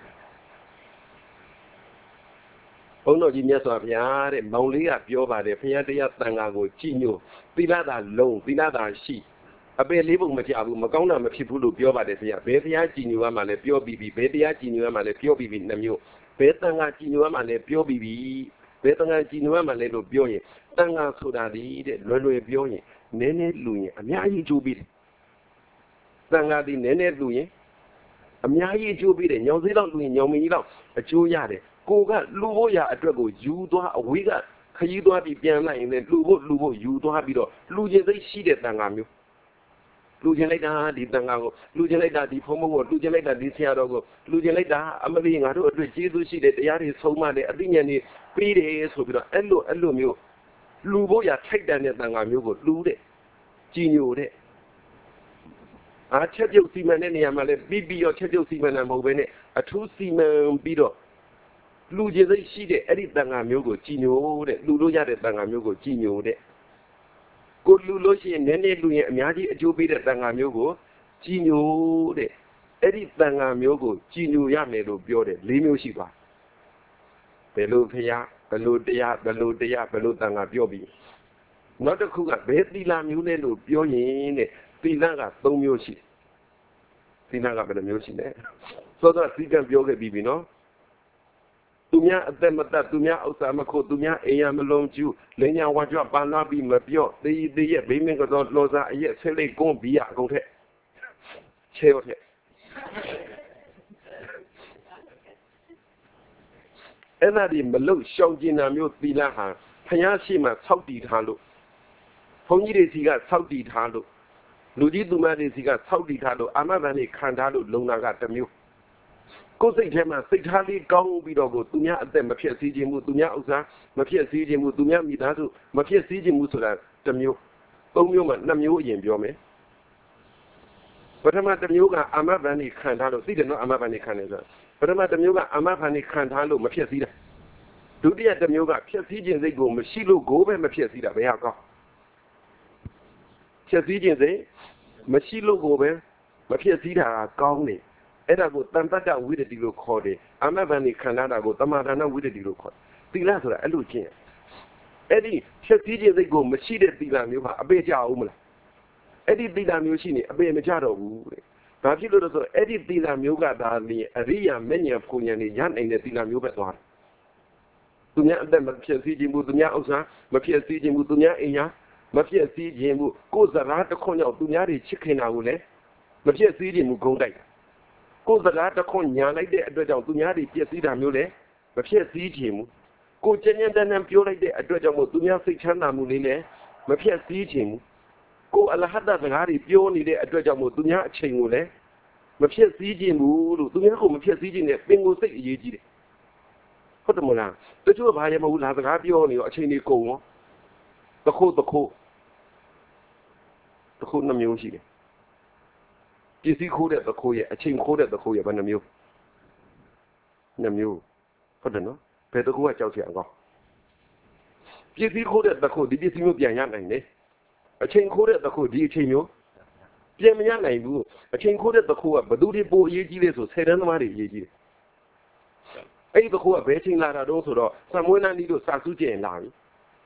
ဘုန်းတော်ကြီးမြတ်စွာဘုရားတဲ့မောင်လေးကပြောပါတယ်ဘုရားတရားတန်ခါကိုကြည်ညိုသီလသာလုံးသီလသာရှိအပေလေးပုံမကြဘူးမကောင်းတာမဖြစ်ဘူးလို့ပြောပါတယ်ဗျာဘယ်တရားကြည်ညိုရမှလဲပြောပြီးပြီဘယ်တရားကြည်ညိုရမှလဲပြောပြီးပြီနှမျိုးဘယ်တန်ခါကြည်ညိုရမှလဲပြောပြီးပြီဘယ်တန်ခါကြည်ညိုရမှလဲလို့ပြောရင်တန်ခါဆိုတာဒီတဲ့လွယ်လွယ်ပြောရင်နည်းနည်းလူရင်အများကြီးကျိုးပြီးတယ်တန်ခါဒီနည်းနည်းလူရင်အများကြီးကျိုးပြီးတယ်ညောင်သေးတော့လူရင်ညောင်မကြီးတော့အကျိုးရတယ်ကိုကလူဖို့ရအတွက်ကိုယူသွားအဝေးကခရီးသွားပြီးပြန်လိုက်ရင်လည်းလူဖို့ယူသွားပြီးတော့လူချင်းစိတ်ရှိတဲ့တန်ခါမျိုးလူချင်းလိုက်တာဒီတန်ခါကိုလူချင်းလိုက်တာဒီဖုံးမကိုလူချင်းလိုက်တာဒီဆရာတော်ကိုလူချင်းလိုက်တာအမလီငါတို့အတွက်ကျေးဇူးရှိတဲ့တရားတွေဆုံးမတယ်အသိဉာဏ်တွေပြီးတယ်ဆိုပြီးတော့အဲ့လိုမျိုးလူဖို့ရထိုက်တန်တဲ့တန်ခါမျိုးကိုလူတဲ့ကြည်ညိုတဲ့အားချက်ပြုတ်စီမံတဲ့နေရာမှာလည်းပြီးရောချက်ပြုတ်စီမံတာမဟုတ်ဘဲနဲ့အထူးစီမံပြီးတော့လူချင်းစိတ်ရှိတဲ့အဲ့ဒီတန်ခါမျိုးကိုကြည်ညိုတဲ့လူလို့ရတဲ့တန်ခါမျိုးကိုကြည်ညိုတဲ့ကိုလူလို့ရှိရင်နည်းနည်းလူရင်အများကြီးအကျိုးပေးတဲ့တန်ခါမျိုးကိုကြည်ညိုတဲ့အဲ့ဒီတန်ခါမျိုးကိုကြည်ညိုရမယ်လို့ပြောတယ်၄မျိုးရှိပါဘယ်လိုဖျားဘယ်လိုတရားဘယ်လိုတန်ခါပြောပြီးနောက်တစ်ခုကဘယ်သီလမျိုးလဲလို့ပြောရင်တဲ့သီလက၃မျိုးရှိသီလကဘယ်နှမျိုးရှိလဲစောစောသီကံပြောခဲ့ပြီးပြီနော်သူများအသက်မတတ်သူများဥစ္စာမခိုးသူများအိမ်ရမလုံးကျူးလင်းညာဝါကြွပန်လာပြီးမပြော့သေးရဲ့ဘေးမင်းကတော့လောစာအရက်ဆဲလေးကွန်းပြီးရအကုန်ထက်ချဲရောထက်အဲ့ဒါဒီမလုရှောင်ကျင်တာမျိုးသီလဟာဖျားရှိမှဆောက်တည်ထားလို့ဘုန်းကြီးတွေစီကဆောက်တည်ထားလို့လူကြီးသူမတွေစီကဆောက်တည်ထားလို့အာမဘန်တွေခံထားလို့လုံတာကတစ်မျိုးကိုယ်စိတ်ထဲမှာစိတ်ထားလေးကောင်းပြီးတော့ကိုသူများအသက်မဖြစ်စည်းခြင်းမှုသူများဥစ္စာမဖြစ်စည်းခြင်းမှုသူများမိသားစုမဖြစ်စည်းခြင်းမှုဆိုတာတစ်မျိုး၃မျိုးမှ2မျိုးအရင်ပြောမယ်ပထမတစ်မျိုးကအာမဘန်တွေခံထားလို့သိတယ်နော်အာမဘန်တွေခံတယ်ဆိုတာပထမတစ်မျိုးကအာမဘန်တွေခံထားလို့မဖြစ်စည်းတာဒုတိယတစ်မျိုးကဖြစ်စည်းခြင်းစိတ်ကိုမရှိလို့ကိုယ်ပဲမဖြစ်စည်းတာဘယ်ဟာကောင်းဖြစ်စည်းခြင်းစိတ်မရှိလို့ကိုယ်ပဲမဖြစ်စည်းတာကောင်းတယ်အဲ့ဒါကိုတန်တတဝိရတိလို့ခေါ်တယ်အာမဘန်นี่ခံရတာကိုတမာဒါနဝိရတိလို့ခေါ်တယ်သီလဆိုတာအဲ့လိုကျင့်အဲ့ဒီချက်စည်းခြင်းစိတ်ကိုမရှိတဲ့သီလမျိုးဟာအပေကြအောင်မလားအဲ့ဒီသီလမျိုးရှိနေအပေမကြတော့ဘူးတဲ့ဘာဖြစ်လို့လဲဆိုတော့အဲ့ဒီသီလမျိုးကဒါလျင်အရိယာမဉ္ဇဉ်ပူဉ္ဇဉ်တွေရနိုင်တဲ့သီလမျိုးပဲသွားတယ်သူများအသက်မဖြစ်စည်းခြင်းဘူးသူများဥစ္စာမဖြစ်စည်းခြင်းဘူးသူများအိမ်ယာမဖြစ်စည်းခြင်းဘူးကိုယ်စကားတစ်ခွန်းကြောင့်သူများတွေချစ်ခင်တာကိုလည်းမဖြစ်စည်းခြင်းဘူးဂုံးတိုက်ကိုယ်စကားတစ်ခွန်းညာလိုက်တဲ့အတွက်ကြောင့်သူများတွေပြည့်စည်တာမျိုးလည်းမဖြစ်စည်းခြင်းဘူးကိုယ်ကျဉ်းကျဉ်းတန်းတန်းပြောလိုက်တဲ့အတွက်ကြောင့်မို့သူများစိတ်ချမ်းသာမှုလေးလည်းမဖြစ်စည်းခြင်းဘူးကိုယ်အလဟတစကားတွေပြောနေတဲ့အတွက်ကြောင့်မို့သူများအချိန်ကိုလည်းမဖြစ်စည်းခြင်းဘူးလို့သူများကိုမဖြစ်စည်းခြင်းနဲ့ပင်ကိုယ်စိတ်အရေးကြီးတယ်ဟုတ်တယ်မလားတချို့ဘာရမဟုတ်လားစကားပြောနေရောအချိန်တွေကုန်ရောတခိုး2မျိုးရှိတယ်ပစ္စည်းခိုးတဲ့တခိုးရဲ့အချိန်ခိုးတဲ့တခိုးရဲ့ဘယ်နှမျိုး2မျိုးဟုတ်တယ်နော်ဘယ်တခိုးကကြောက်စရာကောင်းပစ္စည်းခိုးတဲ့တခိုးဒီပစ္စည်းမျိုးပြန်ရနိုင်တယ်အချိန်ခိုးတဲ့တခိုးဒီအချိန်မျိုးပြန်မရနိုင်ဘူးအချိန်ခိုးတဲ့တခိုးကဘယ်သူတွေပိုအရေးကြီးလဲဆို10တန်းသမားတွေအရေးကြီးတယ်အဲ့ဒီတခိုးကဘယ်ချိန်လာတာတော့ဆိုတော့စံမွေးနှန်းဒီလိုစာစုကျင်လာပြီ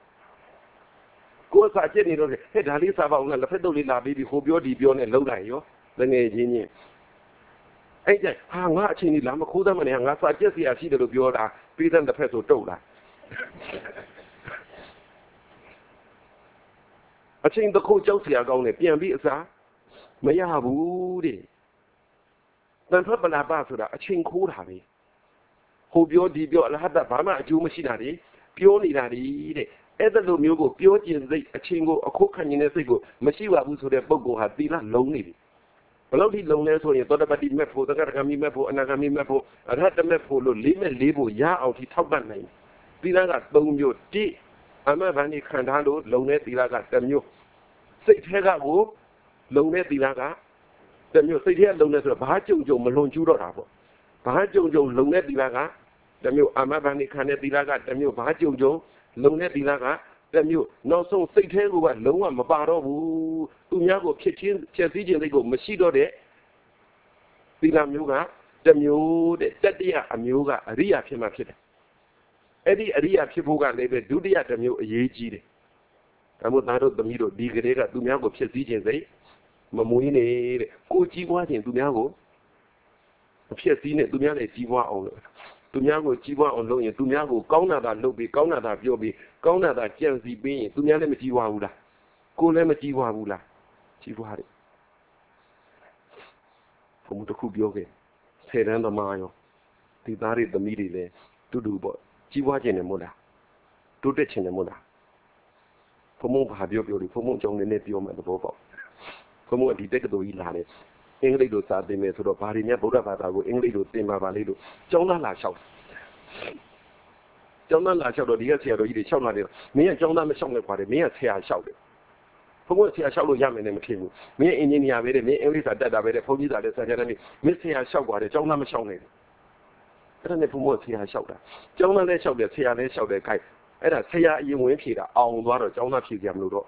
ကိုယ်စာကျက်နေတော့ဟဲ့ဒါလေးစာပါအောင်လားလက်ဖက်တုပ်လေးလာပြီးဟိုပြောဒီပြောနဲ့လုံးလိုက်ရောတငယ်ချင်းချင်းအဲ့ကျဟာငါအချိန်ကြီးလာမခိုးသမ်းမနေငါစာကျက်စီရရှိတယ်လို့ပြောတာပြီးတဲ့တစ်ဖက်ဆိုတုတ်လာအချိန်တစ်ခုကြောက်စရာကောင်းတယ်ပြန်ပြီးအစားမရဘူးတဲ့တန်ထွက်ပလာပဆိုတာအချိန်ခိုးတာပဲဟိုပြောဒီပြောအလဟတဘာမှအကျိုးမရှိတာတွေပြောနေတာတွေတဲ့အဲ့ဒါလိုမျိုးကိုပြောကျင်စိတ်အချင်းကိုအခုခံနေတဲ့စိတ်ကိုမရှိပါဘူးဆိုတဲ့ပုဂ္ဂိုလ်ဟာသီလလုံးနေပြီဘယ်လောက်ထိလုံလဲဆိုရင်သောတပတိမဲ့ဖို့သက္ကရဂမိမဲ့ဖို့အနာဂမိမဲ့ဖို့အရဟတမဲ့ဖို့လို့၄မဲ့၄ဖို့ရအောင်ထိထောက်ပံ့နိုင်သီလက၃မျိုးတိအမဘန်ဒီခံထားလို့လုံတဲ့သီလကတစ်မျိုးစိတ်ထဲကကိုလုံတဲ့သီလကတစ်မျိုးစိတ်ထဲကလုံနေဆိုတော့ဘာကြုံကြုံမလွန်ကျူးတော့တာပေါ့ဘာကြုံကြုံလုံတဲ့သီလကတစ်မျိုးအမဘန်ဒီခံတဲ့သီလကတစ်မျိုးဘာကြုံကြုံလုံတဲ့သီလကတစ်မျိုးနောက်ဆုံးစိတ်ထဲကလုံးဝမပါတော့ဘူးသူများကိုဖြစ်စည်းခြင်းစိတ်ကိုမရှိတော့တဲ့သီလမျိုးကတစ်မျိုးတဲ့တတိယအမျိုးကအရိယာဖြစ်မှဖြစ်တယ် Eddie Aria Pipoga labor, do the Adamu Yeji. I would not the middle, Digrega, Dumiago, Piazzi, Mamuine, Cochi watching Dumiago. Piazzi, Dumiale, Chiva on Dumiago, Chiva on Lonia, Dumiago, Kaunada, Lobi, Kaunada, Jobi, Kaunada, Chelsea being, Dumiale Chihuahua, Colema Chihuahua, Chihuahua. From the Kubioge, Serena Mayo, the media to do but Chihuahua and Moda, to ditch in the Moda. For more have your beauty, for more John and Nepio and the Bobo. For more detected to Ilane. English to Saturday, to the party near Bodavata, English to Tema Valido. Jonah Lashout. Jonah Lashout, the year to eat Chona. Me and Jonah Mashon party, me and Tia shouted. For what Tia Shadow Yaman and King. Me in India, me English at that, I read a police at the Saturday. Miss Tia Shawat, Jonah Mashon. I don't know for what Tia shouted. Jonah let shout the Tia, let shout the kite. And I say, you went here on water, Jonah Piam Ludo.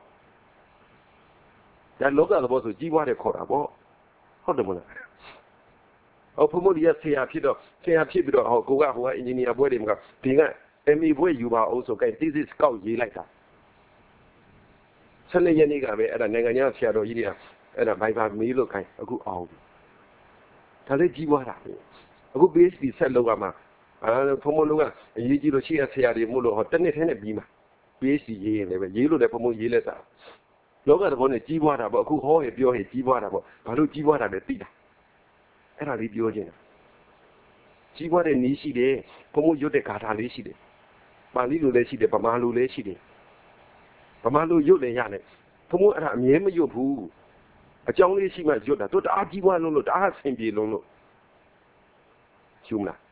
That look at the boss of Jiwa Corabo. How the money? Oh, Pomodia say a Peter, or go out engineer wedding. And me where you are also getting this is scout ye like that. Suddenly, Yaniga at a Naganya shadow idea, and a by me look a good owl. Talejiwa. A good base be said Logama. Pomoluga, and you see a Sia Mulo or Tenet Bima. BSC, never yellow the Pomo Yeleta. Look at one a Jiwara about who hold a bio Jiwara about Palu Jiwara the Tita. And I leave you again. Jiwara Nishi de Pomo Yote Kata Lishide. Palilu Leshide, Pamalu Leshide. Pamalu Yote Yanet. Pomo at a Miema Yopu. A John Lishima Jota, to the Ajiwa Lolo, to ask him be Lolo. Humna.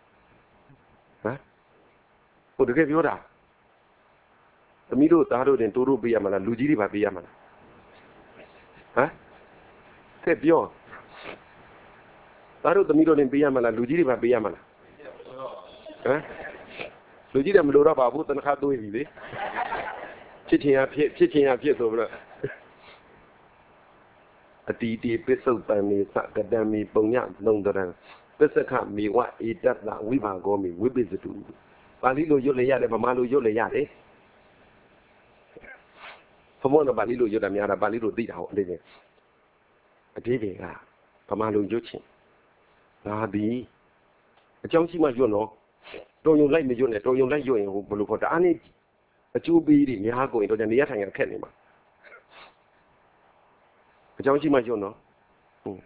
For the give you that. The middle Taro and Toro Biamana, Lujiri Babiamana. Huh? Say Bio. Taro the middle in Biamana, Lujiri Babiamana. Huh? Lujira Mura Babu and Hado Vivi. Pitching up yet over a DD pistol by me, Sakadami, Bonya, London. Pistol me what it does not, we are going, we visit to. Balilo Yoleya, Mamalo Yoleya. For one of Balilo Yodamiana, Balilo did out there. A day, Pamalo Yochin. Nabi. A John Sima, you know. Don't you like me, you don't you like you in Bulucota? Annie, a 2 bead in Yago into the Niatang and Kenima. A John Sima, you know.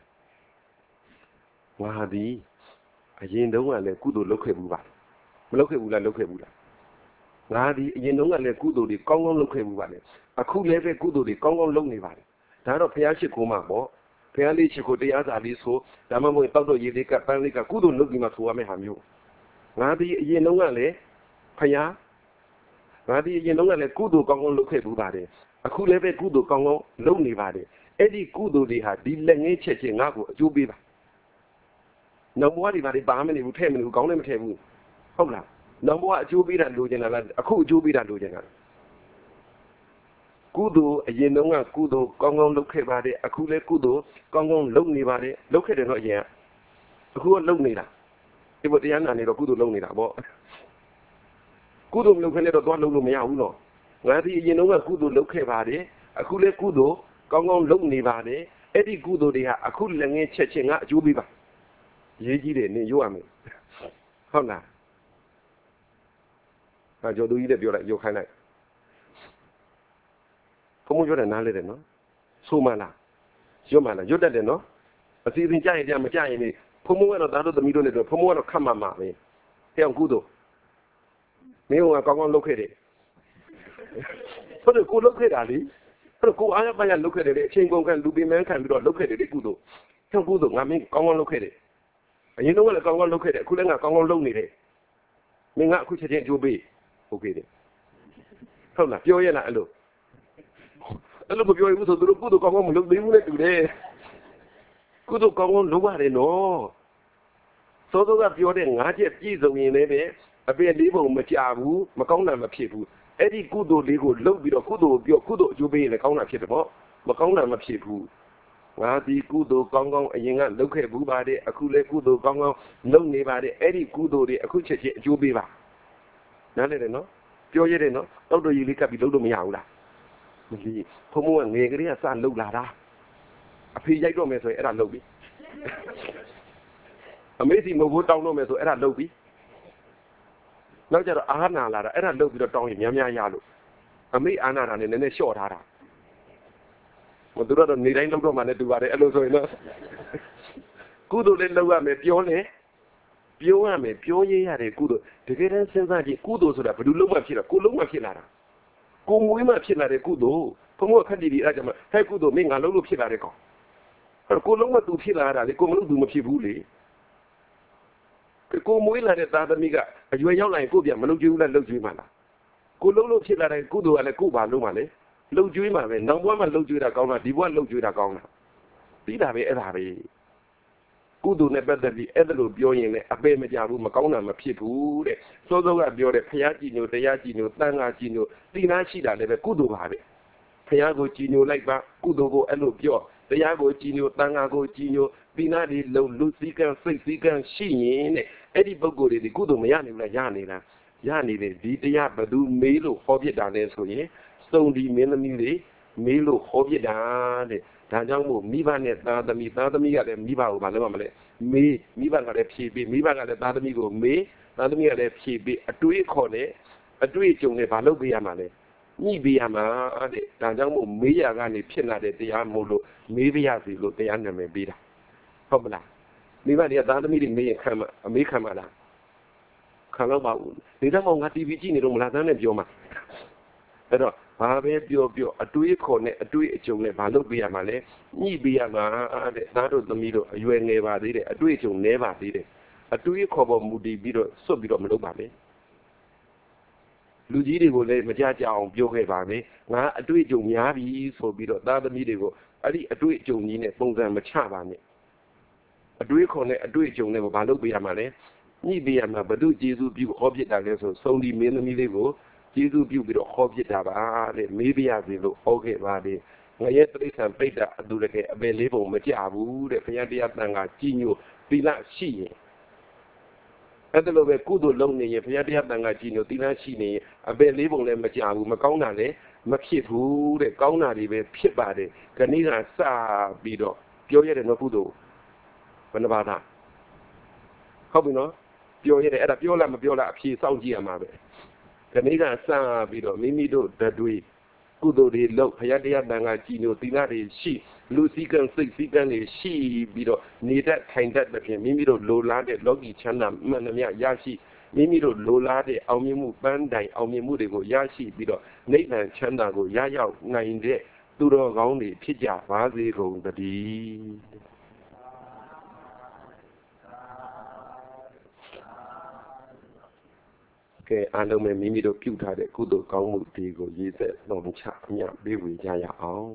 Wahabi. A yin the one that could look at Buba. Look at Buddha. Nadi, you know, and a good the Congo look at Buba. A cool level good the Congo lonely valley. That of Piachikuma, Piali Chico de Azaliso, Damamo Pablo Yelika, Panica, good looking at Wamahamu. Nadi, you know, Paya. Nadi, you know, and a good Congo look at Buba. A cool level good Congo lonely valley. Eddie good they had, the language checking up, you be. No more about the Barman who came and who gone them table. Hold on. No more Jubi than Lujan, a cool Jubi than Lujan. Kudo, a Yenonga Kudo, Gongon look about it, a Kule Kudo, Gongon lonely about it, look at it not yet. Who are lonely? It was the Yana Kudo lonely. Kudo look at it, don't look me out. No. Nadi Yenonga Kudo look about it, a Kule Kudo, Gongon lonely about it, Eddie Kudo, they are a cool language checking out Jubiba. Yeji, you are me. How now? I do either you like your kind of. Come you're an alien, no? So, mana. You're dead, no? A season giant, I'm a giant. Pomo and out of the middle of the Pomo of Kamama. Hey, Gudo. Me, I come on look at it. So the good look at Ali. So go I have look at it. Chingo can do be man can look at it. Gudo. Tell Gudo, I mean, come on look at it. And you know what I come on look at it. Couldn't I come on lonely? Me not could change to be. Okay. Không làပြောရလားအဲ့လိုမပြောရဘူးဆိုသူတို့ကုသိုလ်ကောင်းကောင်းမလုပ်သေးဘူးနဲ့တူတယ်ကုသိုလ်ကောင်းကောင်းလုပ်ရတယ်နော်စောစောကပြောတဲ့၅ချက်ပြည့်စုံရင်လည်းပဲအပေလေးပုံမကြဘူးမကောင်းတာမဖြစ်ဘူးအဲ့ဒီကုသိုလ်လေးကိုလုပ်ပြီးတော့ကုသိုလ်ပြောကုသိုလ်အကျိုးပေးရင်လည်းကောင်းတာဖြစ်တယ်ပေါ့မကောင်းတာမဖြစ်ဘူးငါဒီကုသိုလ်ကောင်းကောင်းအရင်ကလုပ်ခဲ့ဘူးပါတယ်အခုလည်းကုသိုလ်ကောင်းကောင်းလုပ်နေပါတယ်အဲ့ဒီကုသိုလ်တွေအခုချက်ချင်းအကျိုးပေးပါနားလည်တယ်နော်ပြောရတယ်နော်တောက်တော်ကြီးလေးကပ်ပြီးလှုပ်လို့မရဘူးလားမလီဘုံဘုံကငယ်ကလေးကစလှုပ်လာတာအဖေရိုက်တော့မယ်ဆိုရင်အဲ့ဒါလှုပ်ပြီအမေစီမဟုတ်ဘူးတောင်းတော့မယ်ဆိုအဲ့ဒါလှုပ်ပြီနောက်ကြတော့အာနာလာတာအဲ့ဒါလှုပ်ပြီးတော့တောင်းရင်များများရလို့အမေအာနာတာနဲ့နည်းနည်းလျှော့ထားတာမသူတို့တော့နေတိုင်းလှုပ်တော့မှလည်းတူပါတယ်အဲ့လိုဆိုရင်တော့ကုသိုလ်လေးလှုပ်ရမယ်ပြောရမယ်ပြောရရတယ်ကုသိုလ်တကယ်တမ်းစဉ်းစားကြည့်ကုသိုလ်ဆိုတာဘယ်လိုလုံးမှဖြစ်တာကိုလုံးမှဖြစ်လာတာကိုမွေးမှဖြစ်လာတဲ့ကုသိုလ်ဘုံဘခက်တီဒီအဲ့ကြောင့်ဟဲ့ကုသိုလ်မင်းငါလုံးလို့ဖြစ်လာတဲ့ကောင်အဲ့ကိုလုံးမှသူဖြစ်လာတာလေကိုမလို့သူမဖြစ်ဘူးလေကိုမွေးလာတဲ့သားသမီးကအရွယ်ရောက်လာရင်ကိုပြန်မလုပ်ကြွေးဘူးလားလုပ်ကြွေးမှလားကိုလုံးလို့ဖြစ်လာတဲ့ကုသိုလ်ကလည်းကိုပါလုံးမှလေလုပ်ကြွေးမှပဲနောက်ဘဝမှာလုပ်ကြွေးတာကောင်းတာဒီဘဝလုပ်ကြွေးတာကောင်းတာပြီးတာပဲအဲ့ဒါပဲကုသိုလ်နဲ့ပတ်သက်ပြီးအဲ့ဒါလိုပြောရင်လည်းအပေမကြဘူးမကောင်းတာမဖြစ်ဘူးတဲ့စောစောကပြောတဲ့ဖျားကြည်ညိုတရားကြည်ညိုတန်ခါကြည်ညိုတိနာရှိတာလည်းပဲကုသိုလ်ပါပဲဖျားကိုကြည်ညိုလိုက်ပါကုသိုလ်ကိုအဲ့လိုပြောတရားကိုကြည်ညိုတန်ခါကိုကြည်ညိုတိနာဒီလုံလူစည်းကံစိတ်စည်းကံရှိရင်တဲ့အဲ့ဒီပုဂ္ဂိုလ်တွေဒီကုသိုလ်မရနိုင်ဘူးလားရနေလားရနေတယ်ဒီတရားဘသူမေးလို့ဟောပြတာလဲဆိုရင်စုံဒီမင်းသမီးတွေမေးလို့ဟောပြတာတဲ့ဒါကြောင့်မို့မိဘနဲ့သားသမီးကလည်းမိဘကိုမလုပ်ရမလဲမေးမိဘကလည်းဖြေပေးမိဘကလည်းသားသမီးကိုမေးသားသမီးကလည်းဖြေပေးအတွေးခေါ်နဲ့အတွေ့အကြုံနဲ့မလုပ်ပေးရမှာလဲညှိပေးရမှာတဲ့ဒါကြောင့်မို့မေးရကနေဖြစ်လာတဲ့တရားမို့လို့မေးပြရစီလို့တရားနာမည်ပေးတာဟုတ်မလားမိဘတွေကသားသမီးတွေမေးရင်ခံမှာအမေးခံမှာလားခံတော့ပါဘူးဒီတော့ငါ TV ကြည့်နေတော့မလားတန်းနဲ့ပြောမှာအဲ့တော့ဘာပဲပြောအတွေးခေါ်နဲ့အတွေးအကြုံနဲ့မလုပ်ပေးရမှာလဲညှိပေးရမှာတဲ့သားတို့သမီးတို့အရွယ်ငယ်ပါသေးတယ်အတွေးအကြုံနည်းပါသေးတယ်အတွေးခေါ်ပေါ်မူတည်ပြီးတော့စွတ်ပြီးတော့မလုပ်ပါနဲ့လူကြီးတွေကိုလည်းမကြကြအောင်ပြောခဲ့ပါမယ်ငါအတွေ့အကြုံများပြီဆိုပြီးတော့သားသမီးတွေကိုအဲ့ဒီအတွေ့အကြုံကြီးနဲ့ပုံစံမချပါနဲ့အတွေးခေါ်နဲ့အတွေ့အကြုံနဲ့ဘာလုပ်ပေးရမှာလဲညှိပေးရမှာဘု து ကျေးဇူးပြုဟောပြတာလဲဆိုစုံဒီမင်းသမီးလေးကိုကျေးဇူးပြုပြီးတော့ဟောပြတာပါတဲ့မေးပြရစီလို့ဟောခဲ့ပါလေငရဲတိရစ္ဆာန်ပိဋ္ဌအတူတကယ်အပယ်လေးပုံမကြဘူးတဲ့ဘုရားတရားတန်ခါကြည်ညိုသီလရှိရင်အဲ့ဒါလိုပဲကုသိုလ်လုံးနေရင်ဘုရားတရားတန်ခါကြည်ညိုသီလရှိနေရင်အပယ်လေးပုံလည်းမကြဘူးမကောင်းတာလည်းမဖြစ်ဘူးတဲ့ကောင်းတာတွေပဲဖြစ်ပါတယ်ခဏကစပြီးတော့ပြောရတယ်နော်ကုသိုလ်ဘယ်နှပါးသားဟုတ်ပြီနော်ပြောရတယ်အဲ့ဒါပြောလားမပြောလားအဖြေစောင့်ကြည့်ရမှာပဲခဏကစပြီးတော့မိမိတို့ဓာတ်တွေကုသိုလ်တွေလုပ်ဘုရားတရားတန်ခါကြည်ညိုသီလတွေရှိလူစည်းကံစိတ်စည်းကံတွေရှိပြီးတော့နေတတ်ထိုင်တတ်တဲ့ဖြင့်မိမိတို့လိုလားတဲ့လောကီချမ်းသာမှန်သမျှရရှိမိမိတို့လိုလားတဲ့အောင်မြင်မှုပန်းတိုင်အောင်မြင်မှုတွေကိုရရှိပြီးတော့နိဗ္ဗာန်ချမ်းသာကိုရရောက်နိုင်တဲ့သူတော်ကောင်းတွေဖြစ်ကြပါစေကုန်သတည်းကဲအားလုံးပဲမိမိတို့ပြုထားတဲ့ကုသိုလ်ကောင်းမှုတွေကိုရည်စက်တော်ချအမြတ်ပေးဝေကြရအောင်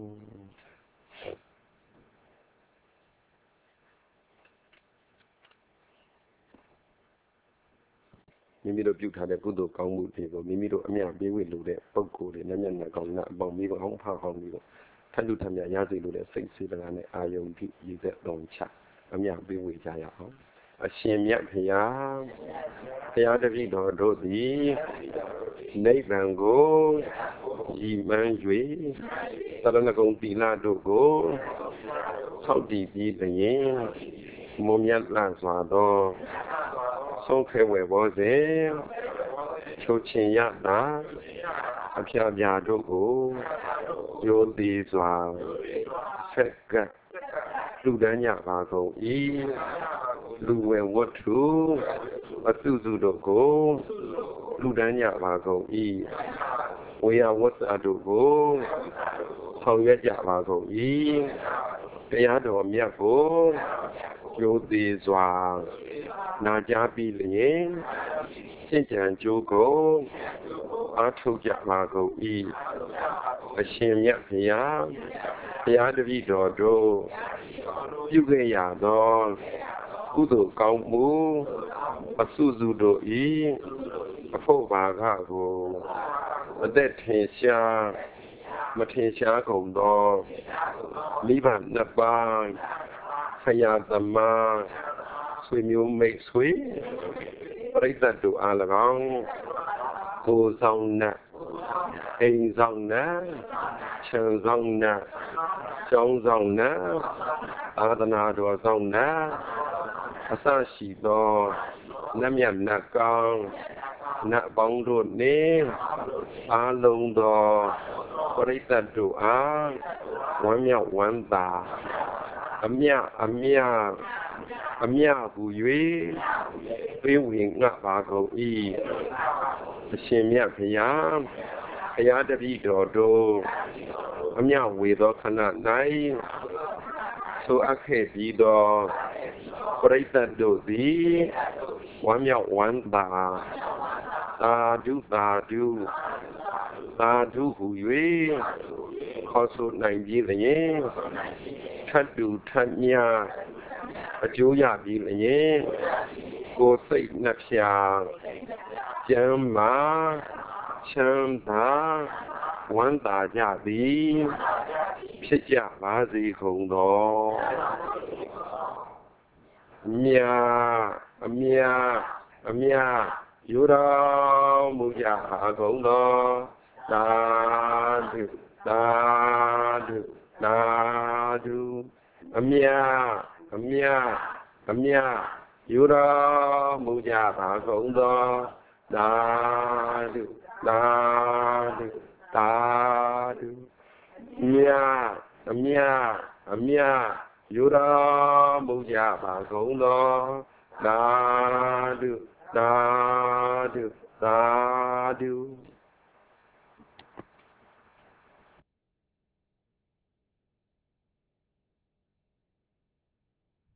မိမိတို့ပြုထားတဲ့ကုသိုလ်ကောင်းမှုတွေကိုမိမိတို့အမြတ်ပေးဝေလို့တဲ့ပုဂ္ဂိုလ်တွေနဲ့မျက်နှာကောင်းနဲ့အပေါင်းမိကောင်းဖာကောင်းပြီးတော့ထပ်လူထပ်မြတ်ရစေလို့တဲ့စိတ်စေတနာနဲ့အာယုံပြုရည်စက်တော်ချအမြတ်ပေးဝေကြရအောင်အရှင်မြတ်ဖျားဘုရားတပည့်တော်တို့သည်နိဗ္ဗာန်ကိုရည်မှန်း၍သရဏဂုံသီလတို့ကိုဆောက်တည်ပြီးလျင်မွန်မြတ်လာစွာသောဆုံးခဲဝယ်ဘောစေချုပ်ချင်ရတာအဖျားပြာတို့ကိုရိုသေစွာဆက်ကလူတန်းကြပါကုန်၏လူဝယ်ဝတ္ထုအစုစုတို့ကိုလူတန်းကြပါကုန်၏ဝေယဝတ္တတို့ကိုဆောင်ရွက်ကြပါကုန်၏တရားတော်မြတ်ကိုရိုသေစွာနာကြားပြီးလျင်ရှင်းကြံကြိုးကိုအားထုတ်ကြပါကုန်၏အရှင်မြတ်ဘုရားဘုရားတပည့်တော်တို့ပြုခဲ့ရသောကုသိုလ်ကောင်းမှုအစုစုတို့၏အဖို့ဘာကကိုအသက်ထင်ရှားမထင်ရှားကုန်သောမိဘနှစ်ပါးဆရာသမားဆွေမျိုးမိတ်ဆွေပရိသတ်တို့အား၎င်း cô dòng nè hình dòng nè chân dòng nè trong dòng nè adana đồ dòng nè asa chỉ đó nam nhầm nè con nè bóng đột nè á lông đó có đấy tận đủ á quán nhậu quán tà ấm nhà bùi yuế tuyên quyền ngạ bà cầu y xem nhạc phải giá đã bị đổ đô ấm nhà quỳ đó khả năng này số ác hệ bị đó có đấy tận đủ gì quán nhậu quán tà ta du hùi yuế khó số này bị là nhé thắt đủ thắt nhà chú nhà bị là nhé cô xây nạp xà châm má châm tá quán tà nhà đi phía chả bá gì không đó mía yếu đó mù già không đó đa được mía yếu đó mù già không đó được mía yếu đó mù già không đó được